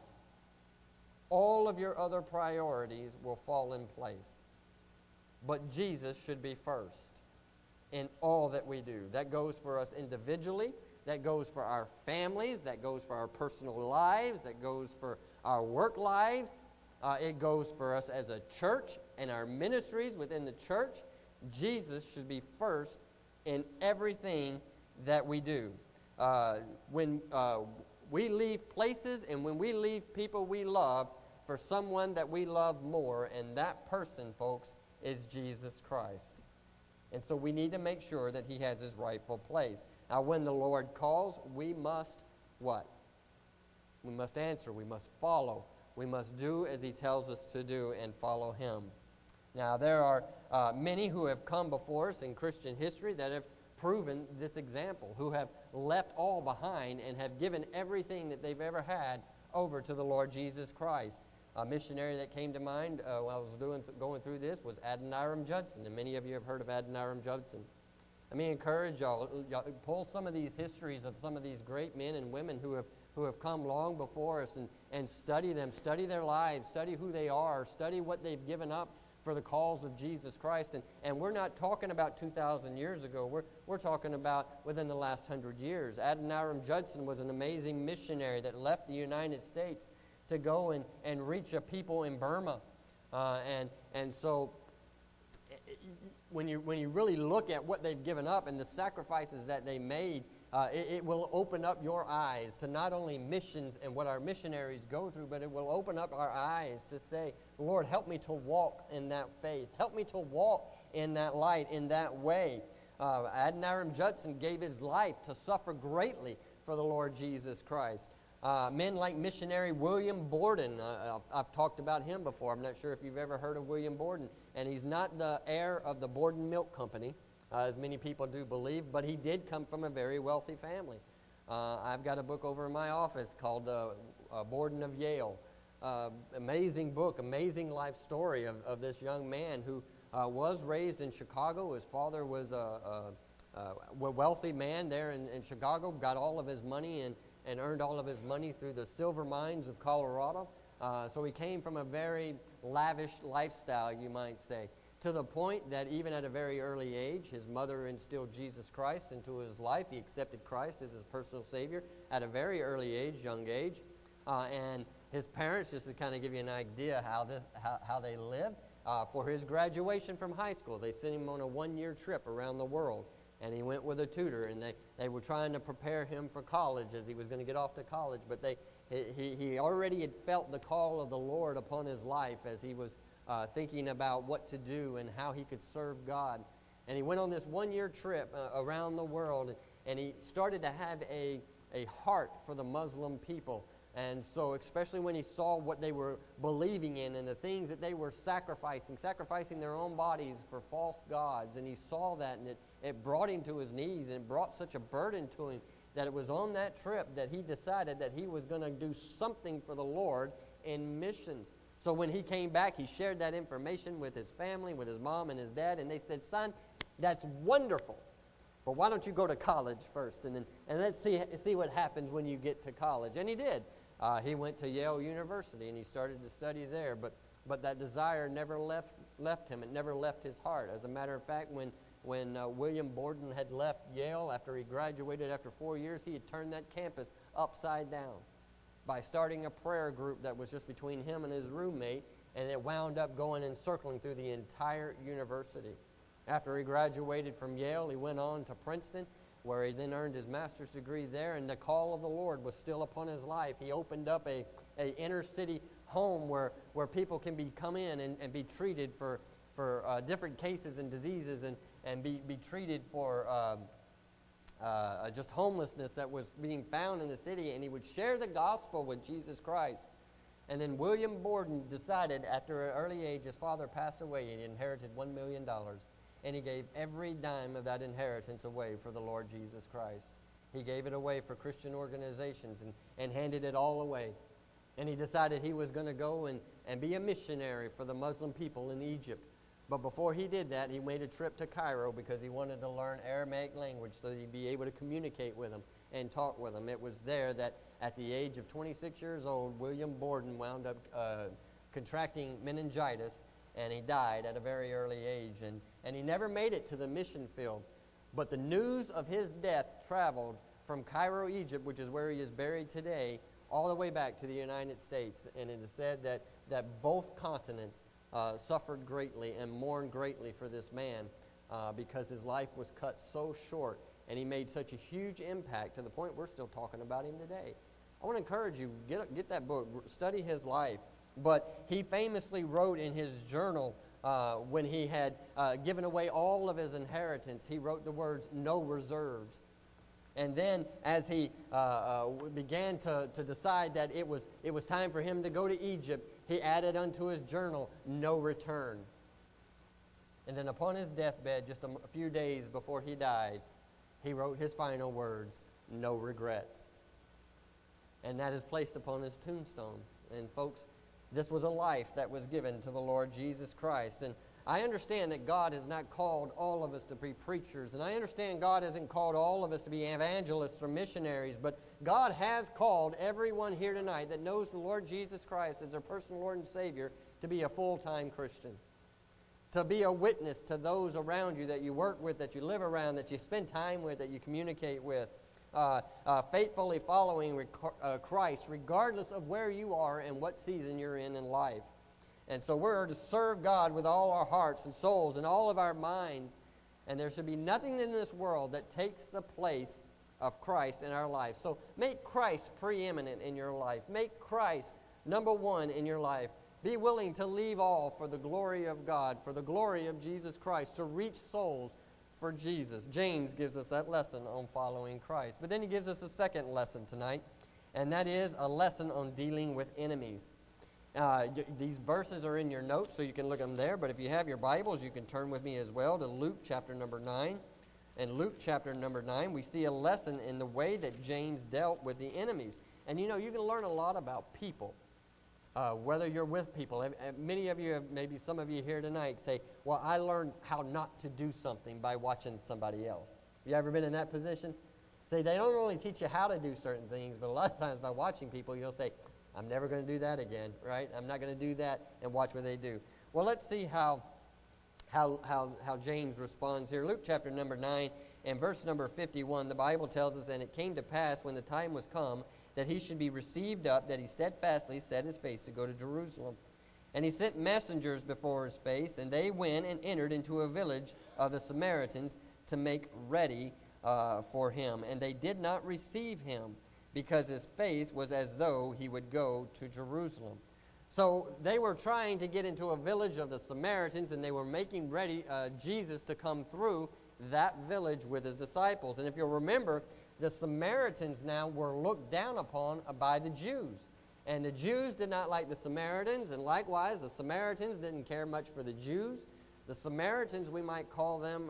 all of your other priorities will fall in place. But Jesus should be first in all that we do. That goes for us individually. That goes for our families. That goes for our personal lives. That goes for our work lives. It goes for us as a church and our ministries within the church. Jesus should be first in everything that we do. When we leave places and when we leave people we love for someone that we love more, and that person, folks, is Jesus Christ. And so we need to make sure that he has his rightful place. Now, when the Lord calls, we must what? We must answer. We must follow. We must do as he tells us to do and follow him. Now, there are many who have come before us in Christian history that have proven this example, who have left all behind and have given everything that they've ever had over to the Lord Jesus Christ. A missionary that came to mind while I was going through this was Adoniram Judson, and many of you have heard of Adoniram Judson. Let me encourage y'all, pull some of these histories of some of these great men and women who have come long before us and study them, study their lives, study who they are, study what they've given up for the cause of Jesus Christ. And we're not talking about 2,000 years ago. We're talking about within the last 100 years. Adoniram Judson was an amazing missionary that left the United States to go and reach a people in Burma. And so when you really look at what they've given up and the sacrifices that they made, it will open up your eyes to not only missions and what our missionaries go through, but it will open up our eyes to say, Lord, help me to walk in that faith. Help me to walk in that light, in that way. Adoniram Judson gave his life to suffer greatly for the Lord Jesus Christ. Men like missionary William Borden. I've talked about him before. I'm not sure if you've ever heard of William Borden. And he's not the heir of the Borden Milk Company, as many people do believe, but he did come from a very wealthy family. I've got a book over in my office called Borden of Yale. Amazing book, amazing life story of this young man who was raised in Chicago. His father was a wealthy man there in Chicago, got all of his money and earned all of his money through the silver mines of Colorado. So he came from a very lavish lifestyle, you might say, to the point that even at a very early age, his mother instilled Jesus Christ into his life. He accepted Christ as his personal Savior at a very early age, young age. And his parents, just to kind of give you an idea how they lived, for his graduation from high school, they sent him on a one-year trip around the world. And he went with a tutor, and they were trying to prepare him for college as he was going to get off to college. But he already had felt the call of the Lord upon his life as he was thinking about what to do and how he could serve God. And he went on this one-year trip around the world, and he started to have a heart for the Muslim people. And so especially when he saw what they were believing in and the things that they were sacrificing their own bodies for false gods, and he saw that, and it brought him to his knees, and it brought such a burden to him that it was on that trip that he decided that he was going to do something for the Lord in missions. So when he came back, he shared that information with his family, with his mom and his dad, and they said, "Son, that's wonderful, but why don't you go to college first, and let's see what happens when you get to college." And he did. He went to Yale University, and he started to study there, but that desire never left him. It never left his heart. As a matter of fact, when William Borden had left Yale after he graduated after 4 years, he had turned that campus upside down by starting a prayer group that was just between him and his roommate, and it wound up going and circling through the entire university. After he graduated from Yale, he went on to Princeton, where he then earned his master's degree there, and the call of the Lord was still upon his life. He opened up a inner city home where people can come in and be treated for different cases and diseases, and be treated for just homelessness that was being found in the city, and he would share the gospel with Jesus Christ. And then William Borden decided, after an early age, his father passed away, and he inherited $1 million. And he gave every dime of that inheritance away for the Lord Jesus Christ. He gave it away for Christian organizations and handed it all away. And he decided he was going to go and be a missionary for the Muslim people in Egypt. But before he did that, he made a trip to Cairo because he wanted to learn Aramaic language so that he'd be able to communicate with them and talk with them. It was there that at the age of 26 years old, William Borden wound up contracting meningitis, and he died at a very early age. And he never made it to the mission field. But the news of his death traveled from Cairo, Egypt, which is where he is buried today, all the way back to the United States. And it is said that both continents suffered greatly and mourned greatly for this man because his life was cut so short, and he made such a huge impact to the point we're still talking about him today. I want to encourage you, get that book, study his life. But he famously wrote in his journal when he had given away all of his inheritance, he wrote the words, "No reserves." And then as he began to decide that it was time for him to go to Egypt, he added unto his journal, "No return." And then upon his deathbed, just a few days before he died, he wrote his final words, "No regrets." And that is placed upon his tombstone. And folks, this was a life that was given to the Lord Jesus Christ. And I understand that God has not called all of us to be preachers. And I understand God hasn't called all of us to be evangelists or missionaries. But God has called everyone here tonight that knows the Lord Jesus Christ as their personal Lord and Savior to be a full-time Christian. To be a witness to those around you that you work with, that you live around, that you spend time with, that you communicate with. Faithfully following Christ regardless of where you are and what season you're in life. And so we're to serve God with all our hearts and souls and all of our minds. And there should be nothing in this world that takes the place of Christ in our life. So make Christ preeminent in your life. Make Christ number one in your life. Be willing to leave all for the glory of God, for the glory of Jesus Christ, to reach souls for Jesus. James gives us that lesson on following Christ. But then he gives us a second lesson tonight. and that is a lesson on dealing with enemies. These verses are in your notes, so you can look at them there. But if you have your Bibles, you can turn with me as well to Luke chapter number 9. In Luke chapter number 9, we see a lesson in the way that James dealt with the enemies. And you can learn a lot about people, whether you're with people. Many of you, maybe some of you here tonight say, well, I learned how not to do something by watching somebody else. You ever been in that position? See, they don't only teach you how to do certain things, but a lot of times by watching people, you'll say, I'm never going to do that again, right? I'm not going to do that, and watch what they do. Well, let's see how James responds here. Luke chapter number 9 and verse number 51, the Bible tells us, and it came to pass when the time was come that he should be received up, that he steadfastly set his face to go to Jerusalem. And he sent messengers before his face, and they went and entered into a village of the Samaritans to make ready for him. And they did not receive him, because his face was as though he would go to Jerusalem. So they were trying to get into a village of the Samaritans, and they were making ready Jesus to come through that village with his disciples. And if you'll remember, the Samaritans now were looked down upon by the Jews. And the Jews did not like the Samaritans, and likewise the Samaritans didn't care much for the Jews. The Samaritans, we might call them,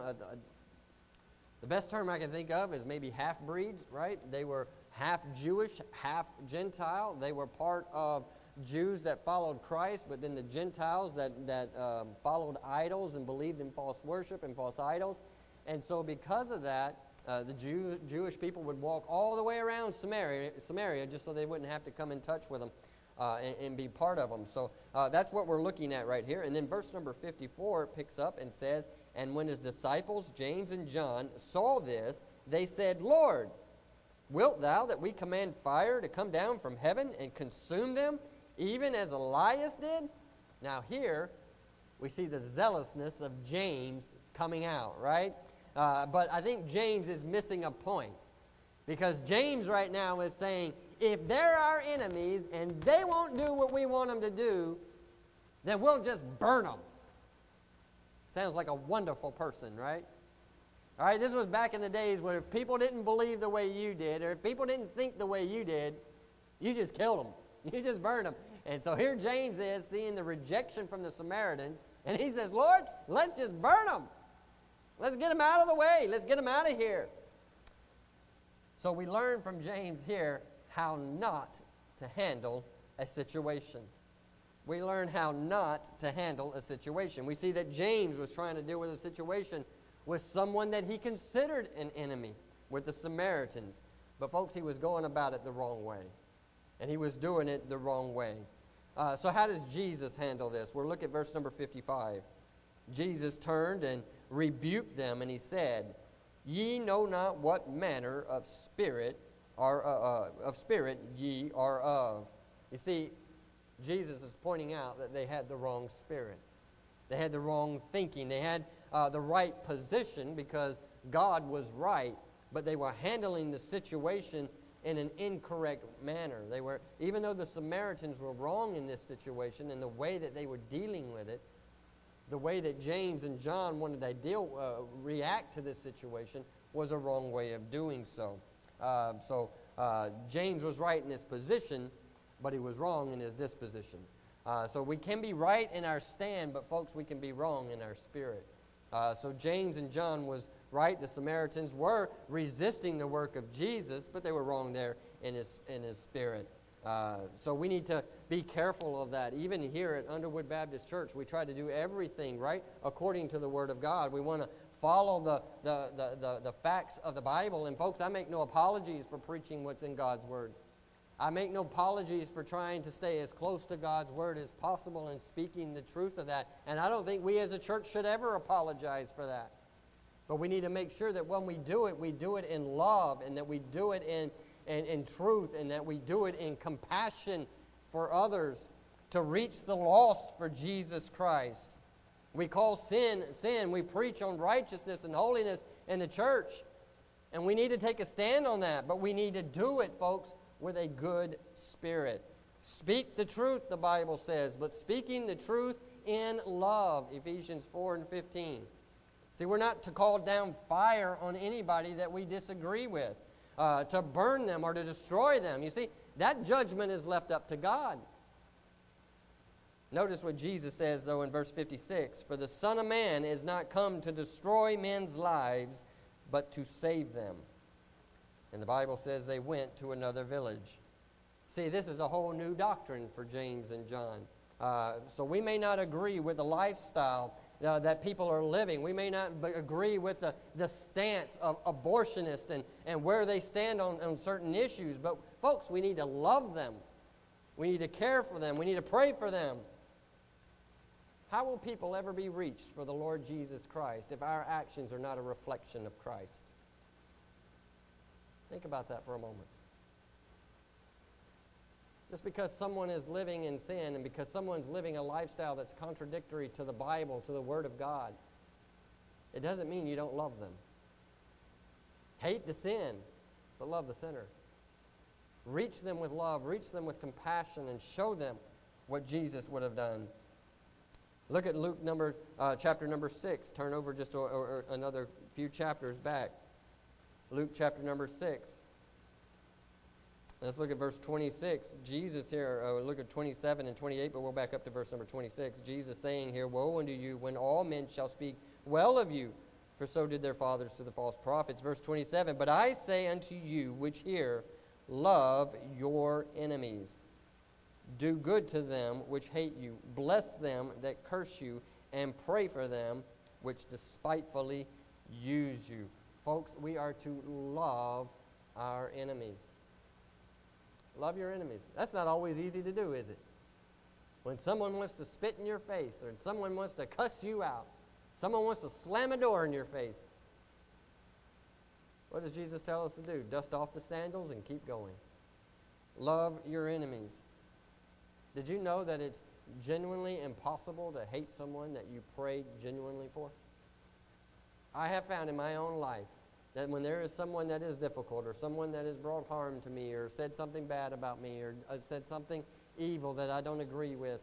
the best term I can think of is maybe half-breeds, right? They were half Jewish, half Gentile. They were part of Jews that followed Christ, but then the Gentiles that followed idols and believed in false worship and false idols. And so because of that, the Jewish people would walk all the way around Samaria just so they wouldn't have to come in touch with them and be part of them. So that's what we're looking at right here. And then verse number 54 picks up and says, and when his disciples, James and John, saw this, they said, Lord, wilt thou that we command fire to come down from heaven and consume them, even as Elias did? Now here we see the zealousness of James coming out, right? But I think James is missing a point, because James right now is saying, if they're our enemies and they won't do what we want them to do, then we'll just burn them. Sounds like a wonderful person, right? All right, this was back in the days where if people didn't believe the way you did, or if people didn't think the way you did, you just killed them. You just burned them. And so here James is seeing the rejection from the Samaritans, and he says, Lord, let's just burn them. Let's get them out of the way. Let's get them out of here. So we learn from James here how not to handle a situation. We learn how not to handle a situation. We see that James was trying to deal with a situation with someone that he considered an enemy, with the Samaritans. But folks, he was going about it the wrong way. And he was doing it the wrong way. So how does Jesus handle this? We'll look at verse number 55. Jesus turned and rebuked them, and he said, Ye know not what manner of spirit ye are of. You see, Jesus is pointing out that they had the wrong spirit. They had the wrong thinking. They had the right position because God was right, but they were handling the situation in an incorrect manner. Even though the Samaritans were wrong in this situation and the way that they were dealing with it, the way that James and John wanted to react to this situation was a wrong way of doing so. James was right in his position, but he was wrong in his disposition. So we can be right in our stand, but folks, we can be wrong in our spirit. So James and John was right. The Samaritans were resisting the work of Jesus, but they were wrong there in his spirit. So we need to be careful of that. Even here at Underwood Baptist Church, we try to do everything right according to the Word of God. We want to follow the facts of the Bible. And folks, I make no apologies for preaching what's in God's Word. I make no apologies for trying to stay as close to God's Word as possible and speaking the truth of that. And I don't think we as a church should ever apologize for that. But we need to make sure that when we do it in love, and that we do it in truth, and that we do it in compassion for others, to reach the lost for Jesus Christ. We call sin, sin. We preach on righteousness and holiness in the church. And we need to take a stand on that. But we need to do it, folks, with a good spirit. Speak the truth, the Bible says, but speaking the truth in love, Ephesians 4:15. See, we're not to call down fire on anybody that we disagree with, to burn them or to destroy them. You see, That judgment is left up to God. Notice what Jesus says, though, in verse 56. For the Son of Man is not come to destroy men's lives, but to save them. And the Bible says they went to another village. See, this is a whole new doctrine for James and John. So we may not agree with the lifestyle that people are living. We may not agree with the stance of abortionists and where they stand on certain issues. But, folks, we need to love them. We need to care for them. We need to pray for them. How will people ever be reached for the Lord Jesus Christ if our actions are not a reflection of Christ? Think about that for a moment. Just because someone is living in sin and because someone's living a lifestyle that's contradictory to the Bible, to the Word of God, it doesn't mean you don't love them. Hate the sin, but love the sinner. Reach them with love, reach them with compassion, and show them what Jesus would have done. Look at Luke chapter number 6. Turn over just another few chapters back. Luke chapter number 6. Let's look at verse 26. Jesus here, look at 27 and 28, but we'll back up to verse number 26. Jesus saying here, Woe unto you when all men shall speak well of you, for so did their fathers to the false prophets. Verse 27, But I say unto you which hear, Love your enemies. Do good to them which hate you. Bless them that curse you, and pray for them which despitefully use you. Folks, we are to love our enemies. Love your enemies. That's not always easy to do, is it? When someone wants to spit in your face, or someone wants to cuss you out, someone wants to slam a door in your face, what does Jesus tell us to do? Dust off the sandals and keep going. Love your enemies. Did you know that it's genuinely impossible to hate someone that you prayed genuinely for? I have found in my own life that when there is someone that is difficult, or someone that has brought harm to me, or said something bad about me, or said something evil that I don't agree with,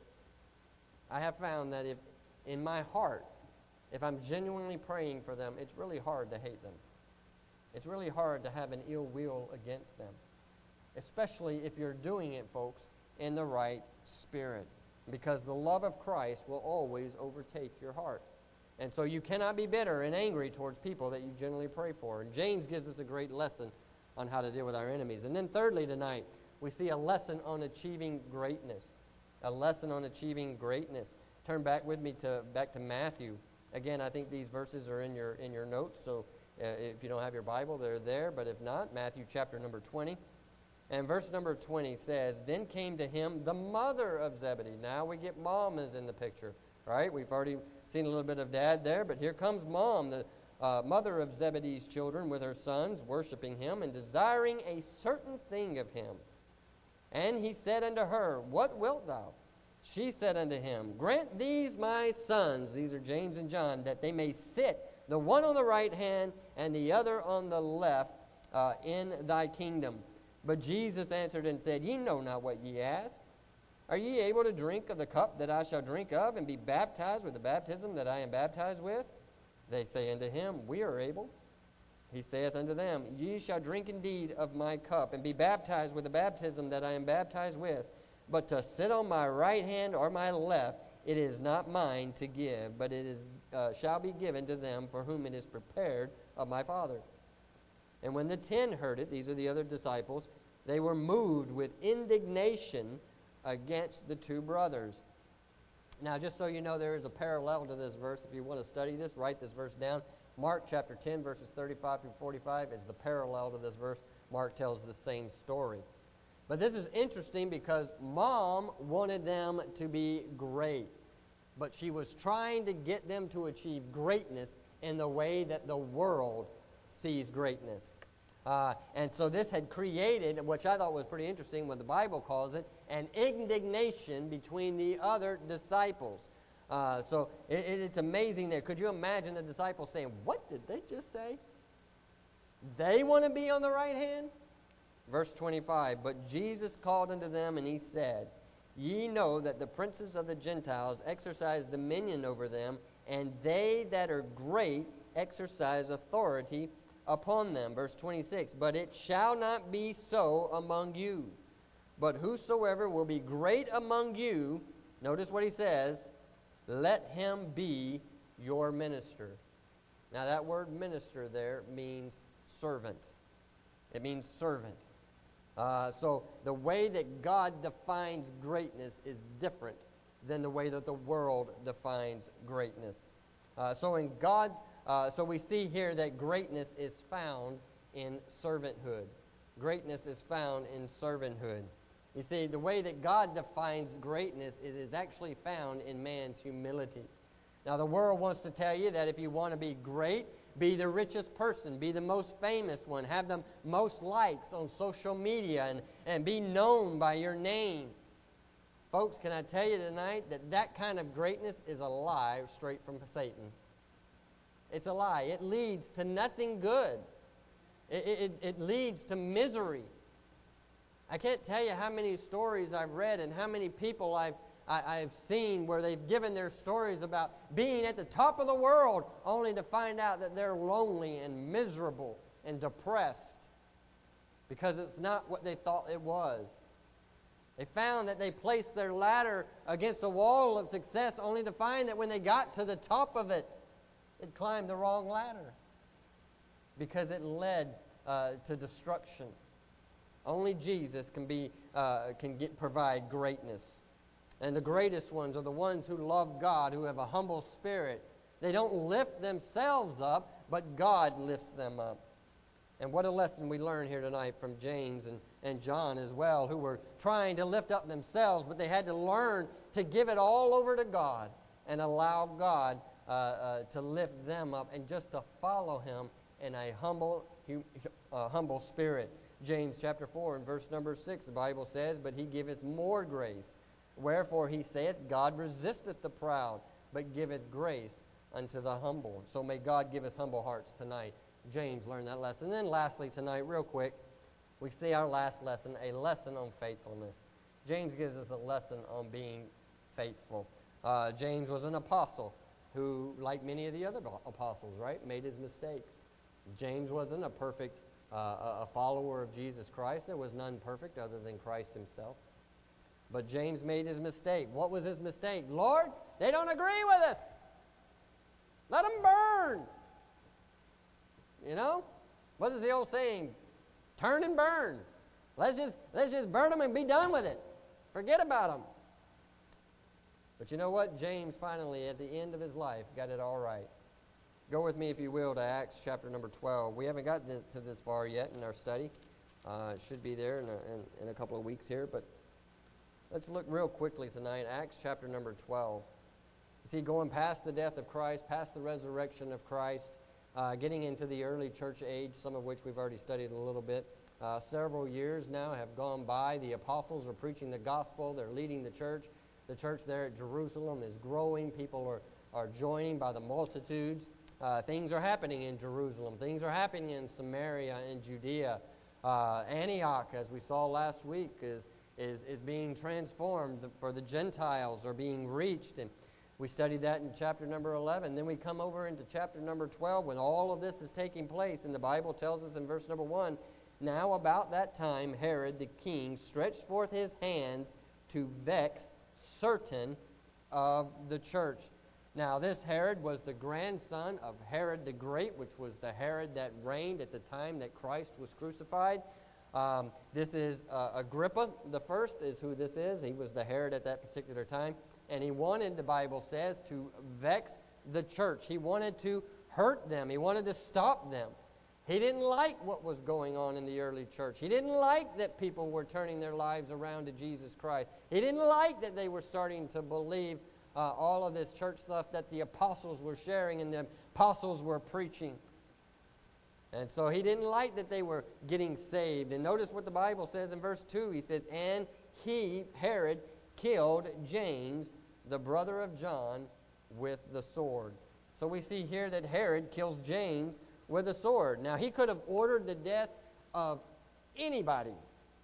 I have found that if in my heart, if I'm genuinely praying for them, it's really hard to hate them. It's really hard to have an ill will against them. Especially if you're doing it, folks, in the right spirit. Because the love of Christ will always overtake your heart. And so you cannot be bitter and angry towards people that you generally pray for. And James gives us a great lesson on how to deal with our enemies. And then thirdly tonight, we see a lesson on achieving greatness. A lesson on achieving greatness. Turn back with me back to Matthew. Again, I think these verses are in your notes. So if you don't have your Bible, they're there. But if not, Matthew chapter number 20. And verse number 20 says, Then came to him the mother of Zebedee. Now we get mom is in the picture, right? We've already seen a little bit of dad there, but here comes mom, the mother of Zebedee's children, with her sons, worshiping him and desiring a certain thing of him. And he said unto her, What wilt thou? She said unto him, Grant these my sons, these are James and John, that they may sit, the one on the right hand and the other on the left, in thy kingdom. But Jesus answered and said, Ye know not what ye ask. Are ye able to drink of the cup that I shall drink of, and be baptized with the baptism that I am baptized with? They say unto him, We are able. He saith unto them, Ye shall drink indeed of my cup, and be baptized with the baptism that I am baptized with. But to sit on my right hand or my left, it is not mine to give, but it is shall be given to them for whom it is prepared of my Father. And when the 10 heard it, these are the other disciples, they were moved with indignation against the two brothers. Now, just so you know, there is a parallel to this verse. If you want to study this, write this verse down. Mark chapter 10, verses 35 through 45 is the parallel to this verse. Mark tells the same story. But this is interesting because mom wanted them to be great. But she was trying to get them to achieve greatness in the way that the world sees greatness. And so this had created, which I thought was pretty interesting, what the Bible calls it, an indignation between the other disciples. So it's amazing there. Could you imagine the disciples saying, What did they just say? They want to be on the right hand? Verse 25, But Jesus called unto them, and he said, Ye know that the princes of the Gentiles exercise dominion over them, and they that are great exercise authority upon them. Verse 26, But it shall not be so among you. But whosoever will be great among you, notice what he says, let him be your minister. Now that word minister there means servant. It means servant. So the way that God defines greatness is different than the way that the world defines greatness. So we see here that greatness is found in servanthood. Greatness is found in servanthood. You see, the way that God defines greatness, it is actually found in man's humility. Now, the world wants to tell you that if you want to be great, be the richest person, be the most famous one, have the most likes on social media, and be known by your name. Folks, can I tell you tonight that that kind of greatness is a lie straight from Satan? It's a lie. It leads to nothing good. It leads to misery. I can't tell you how many stories I've read and how many people I've seen where they've given their stories about being at the top of the world only to find out that they're lonely and miserable and depressed because it's not what they thought it was. They found that they placed their ladder against a wall of success only to find that when they got to the top of it, it climbed the wrong ladder because it led to destruction. Only Jesus can provide greatness. And the greatest ones are the ones who love God, who have a humble spirit. They don't lift themselves up, but God lifts them up. And what a lesson we learn here tonight from James and John as well, who were trying to lift up themselves, but they had to learn to give it all over to God and allow God to lift them up and just to follow Him in a humble spirit. James chapter 4 and verse number 6, the Bible says, "But He giveth more grace. Wherefore He saith, God resisteth the proud, but giveth grace unto the humble." So may God give us humble hearts tonight. James learned that lesson. And then lastly tonight, real quick, we see our last lesson, a lesson on faithfulness. James gives us a lesson on being faithful. James was an apostle who, like many of the other apostles, right, made his mistakes. James wasn't a perfect a follower of Jesus Christ. There was none perfect other than Christ Himself. But James made his mistake. What was his mistake? Lord, they don't agree with us. Let them burn. You know? What is the old saying? Turn and burn. Let's just burn them and be done with it. Forget about them. But you know what? James finally, at the end of his life, got it all right. Go with me, if you will, to Acts chapter number 12. We haven't gotten to this far yet in our study. It should be there in a couple of weeks here, but let's look real quickly tonight. Acts chapter number 12. You see, going past the death of Christ, past the resurrection of Christ, getting into the early church age, some of which we've already studied a little bit. Several years now have gone by. The apostles are preaching the gospel. They're leading the church. The church there at Jerusalem is growing. People are joining by the multitudes. Things are happening in Jerusalem. Things are happening in Samaria and Judea. Antioch, as we saw last week, is being transformed. For the Gentiles are being reached. And we studied that in chapter number 11. Then we come over into chapter number 12 when all of this is taking place. And the Bible tells us in verse number 1, "Now about that time Herod the king stretched forth his hands to vex certain of the church." Now, this Herod was the grandson of Herod the Great, which was the Herod that reigned at the time that Christ was crucified. This is Agrippa the first is who this is. He was the Herod at that particular time. And he wanted, the Bible says, to vex the church. He wanted to hurt them. He wanted to stop them. He didn't like what was going on in the early church. He didn't like that people were turning their lives around to Jesus Christ. He didn't like that they were starting to believe all of this church stuff that the apostles were sharing and the apostles were preaching. And so he didn't like that they were getting saved. And notice what the Bible says in verse 2. He says, "And he, Herod, killed James, the brother of John, with the sword." So we see here that Herod kills James with a sword. Now, he could have ordered the death of anybody.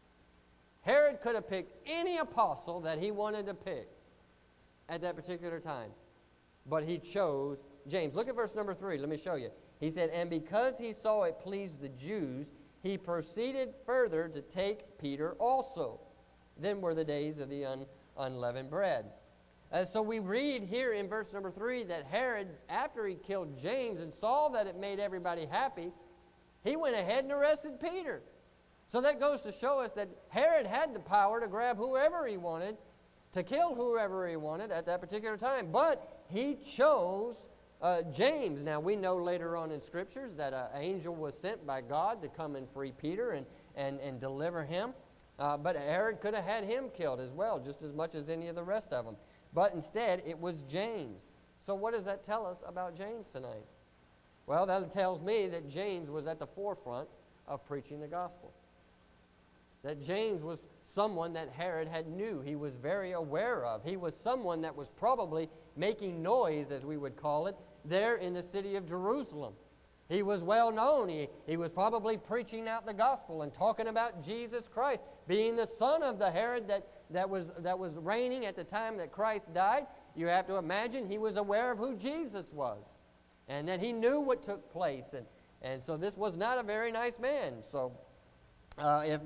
Herod could have picked any apostle that he wanted to pick at that particular time. But he chose James. Look at verse number 3. Let me show you. He said, "And because he saw it pleased the Jews, he proceeded further to take Peter also." than were the days of the unleavened bread. So we read here in verse number 3 that Herod, after he killed James and saw that it made everybody happy, he went ahead and arrested Peter. So that goes to show us that Herod had the power to grab whoever he wanted, to kill whoever he wanted at that particular time. But he chose James. Now we know later on in Scriptures that an angel was sent by God to come and free Peter and deliver him. But Herod could have had him killed as well, just as much as any of the rest of them. But instead, it was James. So what does that tell us about James tonight? Well, that tells me that James was at the forefront of preaching the gospel. That James was someone that Herod had knew. He was very aware of. He was someone that was probably making noise, as we would call it, there in the city of Jerusalem. He was well known. He was probably preaching out the gospel and talking about Jesus Christ, being the son of the Herod that was reigning at the time that Christ died. You have to imagine he was aware of who Jesus was and that he knew what took place. And so this was not a very nice man. So if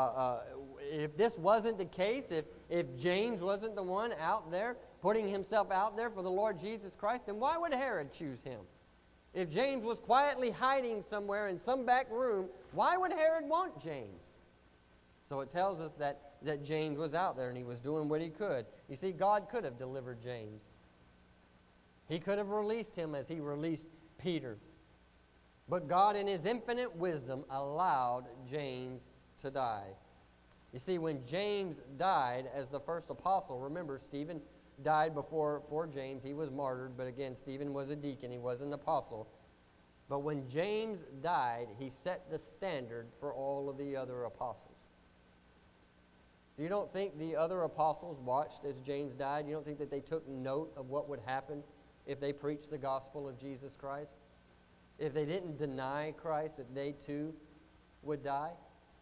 this wasn't the case, if James wasn't the one out there putting himself out there for the Lord Jesus Christ, then why would Herod choose him? If James was quietly hiding somewhere in some back room, why would Herod want James? So it tells us that James was out there and he was doing what he could. You see, God could have delivered James. He could have released him as he released Peter. But God, in his infinite wisdom, allowed James to die. You see, when James died as the first apostle, remember, Stephen died before James. He was martyred, but again, Stephen was a deacon. He was an apostle. But when James died, he set the standard for all of the other apostles. So you don't think the other apostles watched as James died? You don't think that they took note of what would happen if they preached the gospel of Jesus Christ? If they didn't deny Christ, that they too would die?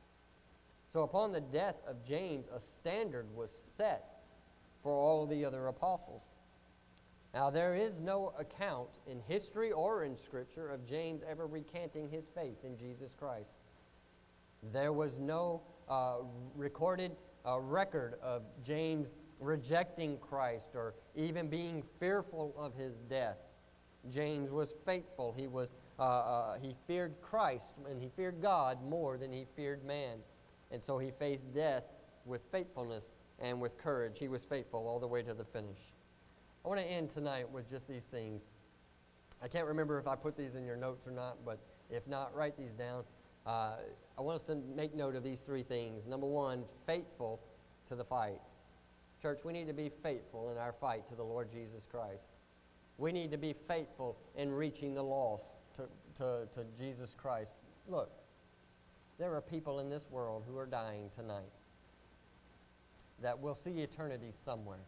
So upon the death of James, a standard was set for all of the other apostles. Now, there is no account in history or in Scripture of James ever recanting his faith in Jesus Christ. There was no recorded record of James rejecting Christ or even being fearful of his death. James was faithful. He feared Christ and he feared God more than he feared man. And so he faced death with faithfulness and with courage. He was faithful all the way to the finish. I want to end tonight with just these things. I can't remember if I put these in your notes or not, but if not, write these down. I want us to make note of these three things. Number one, faithful to the fight. Church, we need to be faithful in our fight to the Lord Jesus Christ. We need to be faithful in reaching the lost to Jesus Christ. Look, there are people in this world who are dying tonight that will see eternity somewhere.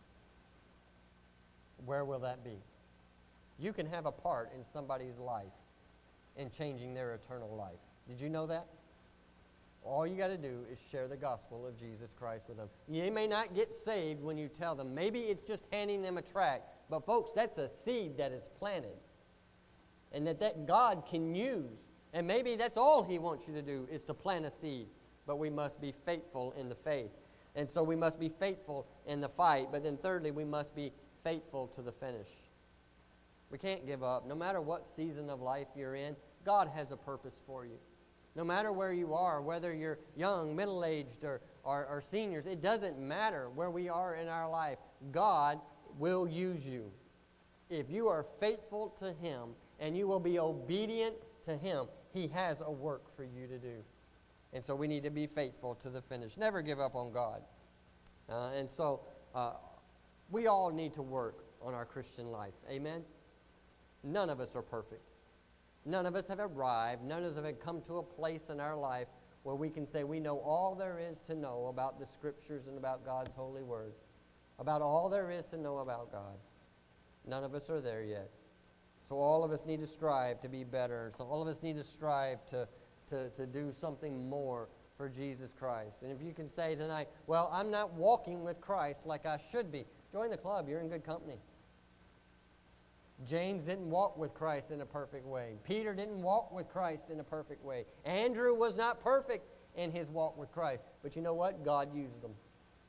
Where will that be? You can have a part in somebody's life in changing their eternal life. Did you know that? All you got to do is share the gospel of Jesus Christ with them. You may not get saved when you tell them. Maybe it's just handing them a tract. But folks, that's a seed that is planted. And that God can use. And maybe that's all He wants you to do is to plant a seed. But we must be faithful in the faith. And so we must be faithful in the fight. But then thirdly, we must be faithful to the finish. We can't give up. No matter what season of life you're in, God has a purpose for you. No matter where you are, whether you're young, middle-aged, or seniors, it doesn't matter where we are in our life. God will use you. If you are faithful to Him and you will be obedient to Him, He has a work for you to do. And so we need to be faithful to the finish. Never give up on God. And so we all need to work on our Christian life. Amen? None of us are perfect. None of us have arrived. None of us have come to a place in our life where we can say we know all there is to know about the Scriptures and about God's holy word, about all there is to know about God. None of us are there yet. So all of us need to strive to be better. So all of us need to strive to do something more for Jesus Christ. And if you can say tonight, well, I'm not walking with Christ like I should be, join the club. You're in good company. James didn't walk with Christ in a perfect way. Peter didn't walk with Christ in a perfect way. Andrew was not perfect in his walk with Christ. But you know what? God used them.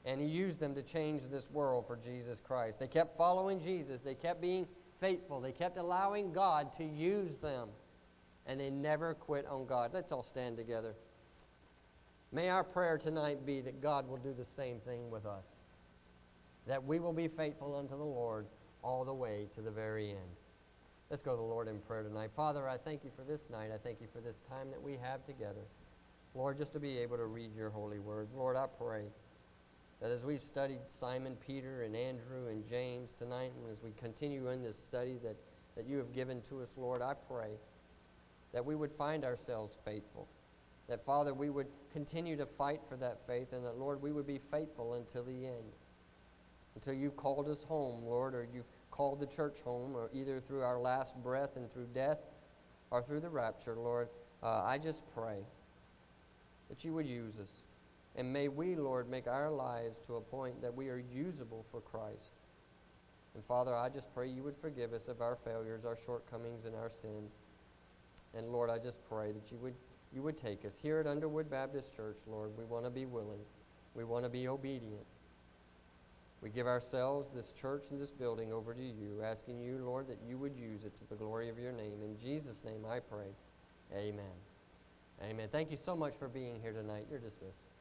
And He used them to change this world for Jesus Christ. They kept following Jesus. They kept being faithful. They kept allowing God to use them. And they never quit on God. Let's all stand together. May our prayer tonight be that God will do the same thing with us. That we will be faithful unto the Lord all the way to the very end. Let's go to the Lord in prayer tonight. Father, I thank You for this night. I thank You for this time that we have together. Lord, just to be able to read Your holy word. Lord, I pray that as we've studied Simon, Peter, and Andrew, and James tonight, and as we continue in this study that You have given to us, Lord, I pray that we would find ourselves faithful. That, Father, we would continue to fight for that faith, and that, Lord, we would be faithful until the end. Until You've called us home, Lord, or You've called the church home, or either through our last breath and through death, or through the rapture, Lord. I just pray that You would use us. And may we, Lord, make our lives to a point that we are usable for Christ. And Father, I just pray You would forgive us of our failures, our shortcomings, and our sins. And Lord, I just pray that You would take us. Here at Underwood Baptist Church, Lord, we want to be willing. We want to be obedient. We give ourselves, this church and this building, over to You, asking You, Lord, that You would use it to the glory of Your name. In Jesus' name I pray. Amen. Amen. Thank you so much for being here tonight. You're dismissed.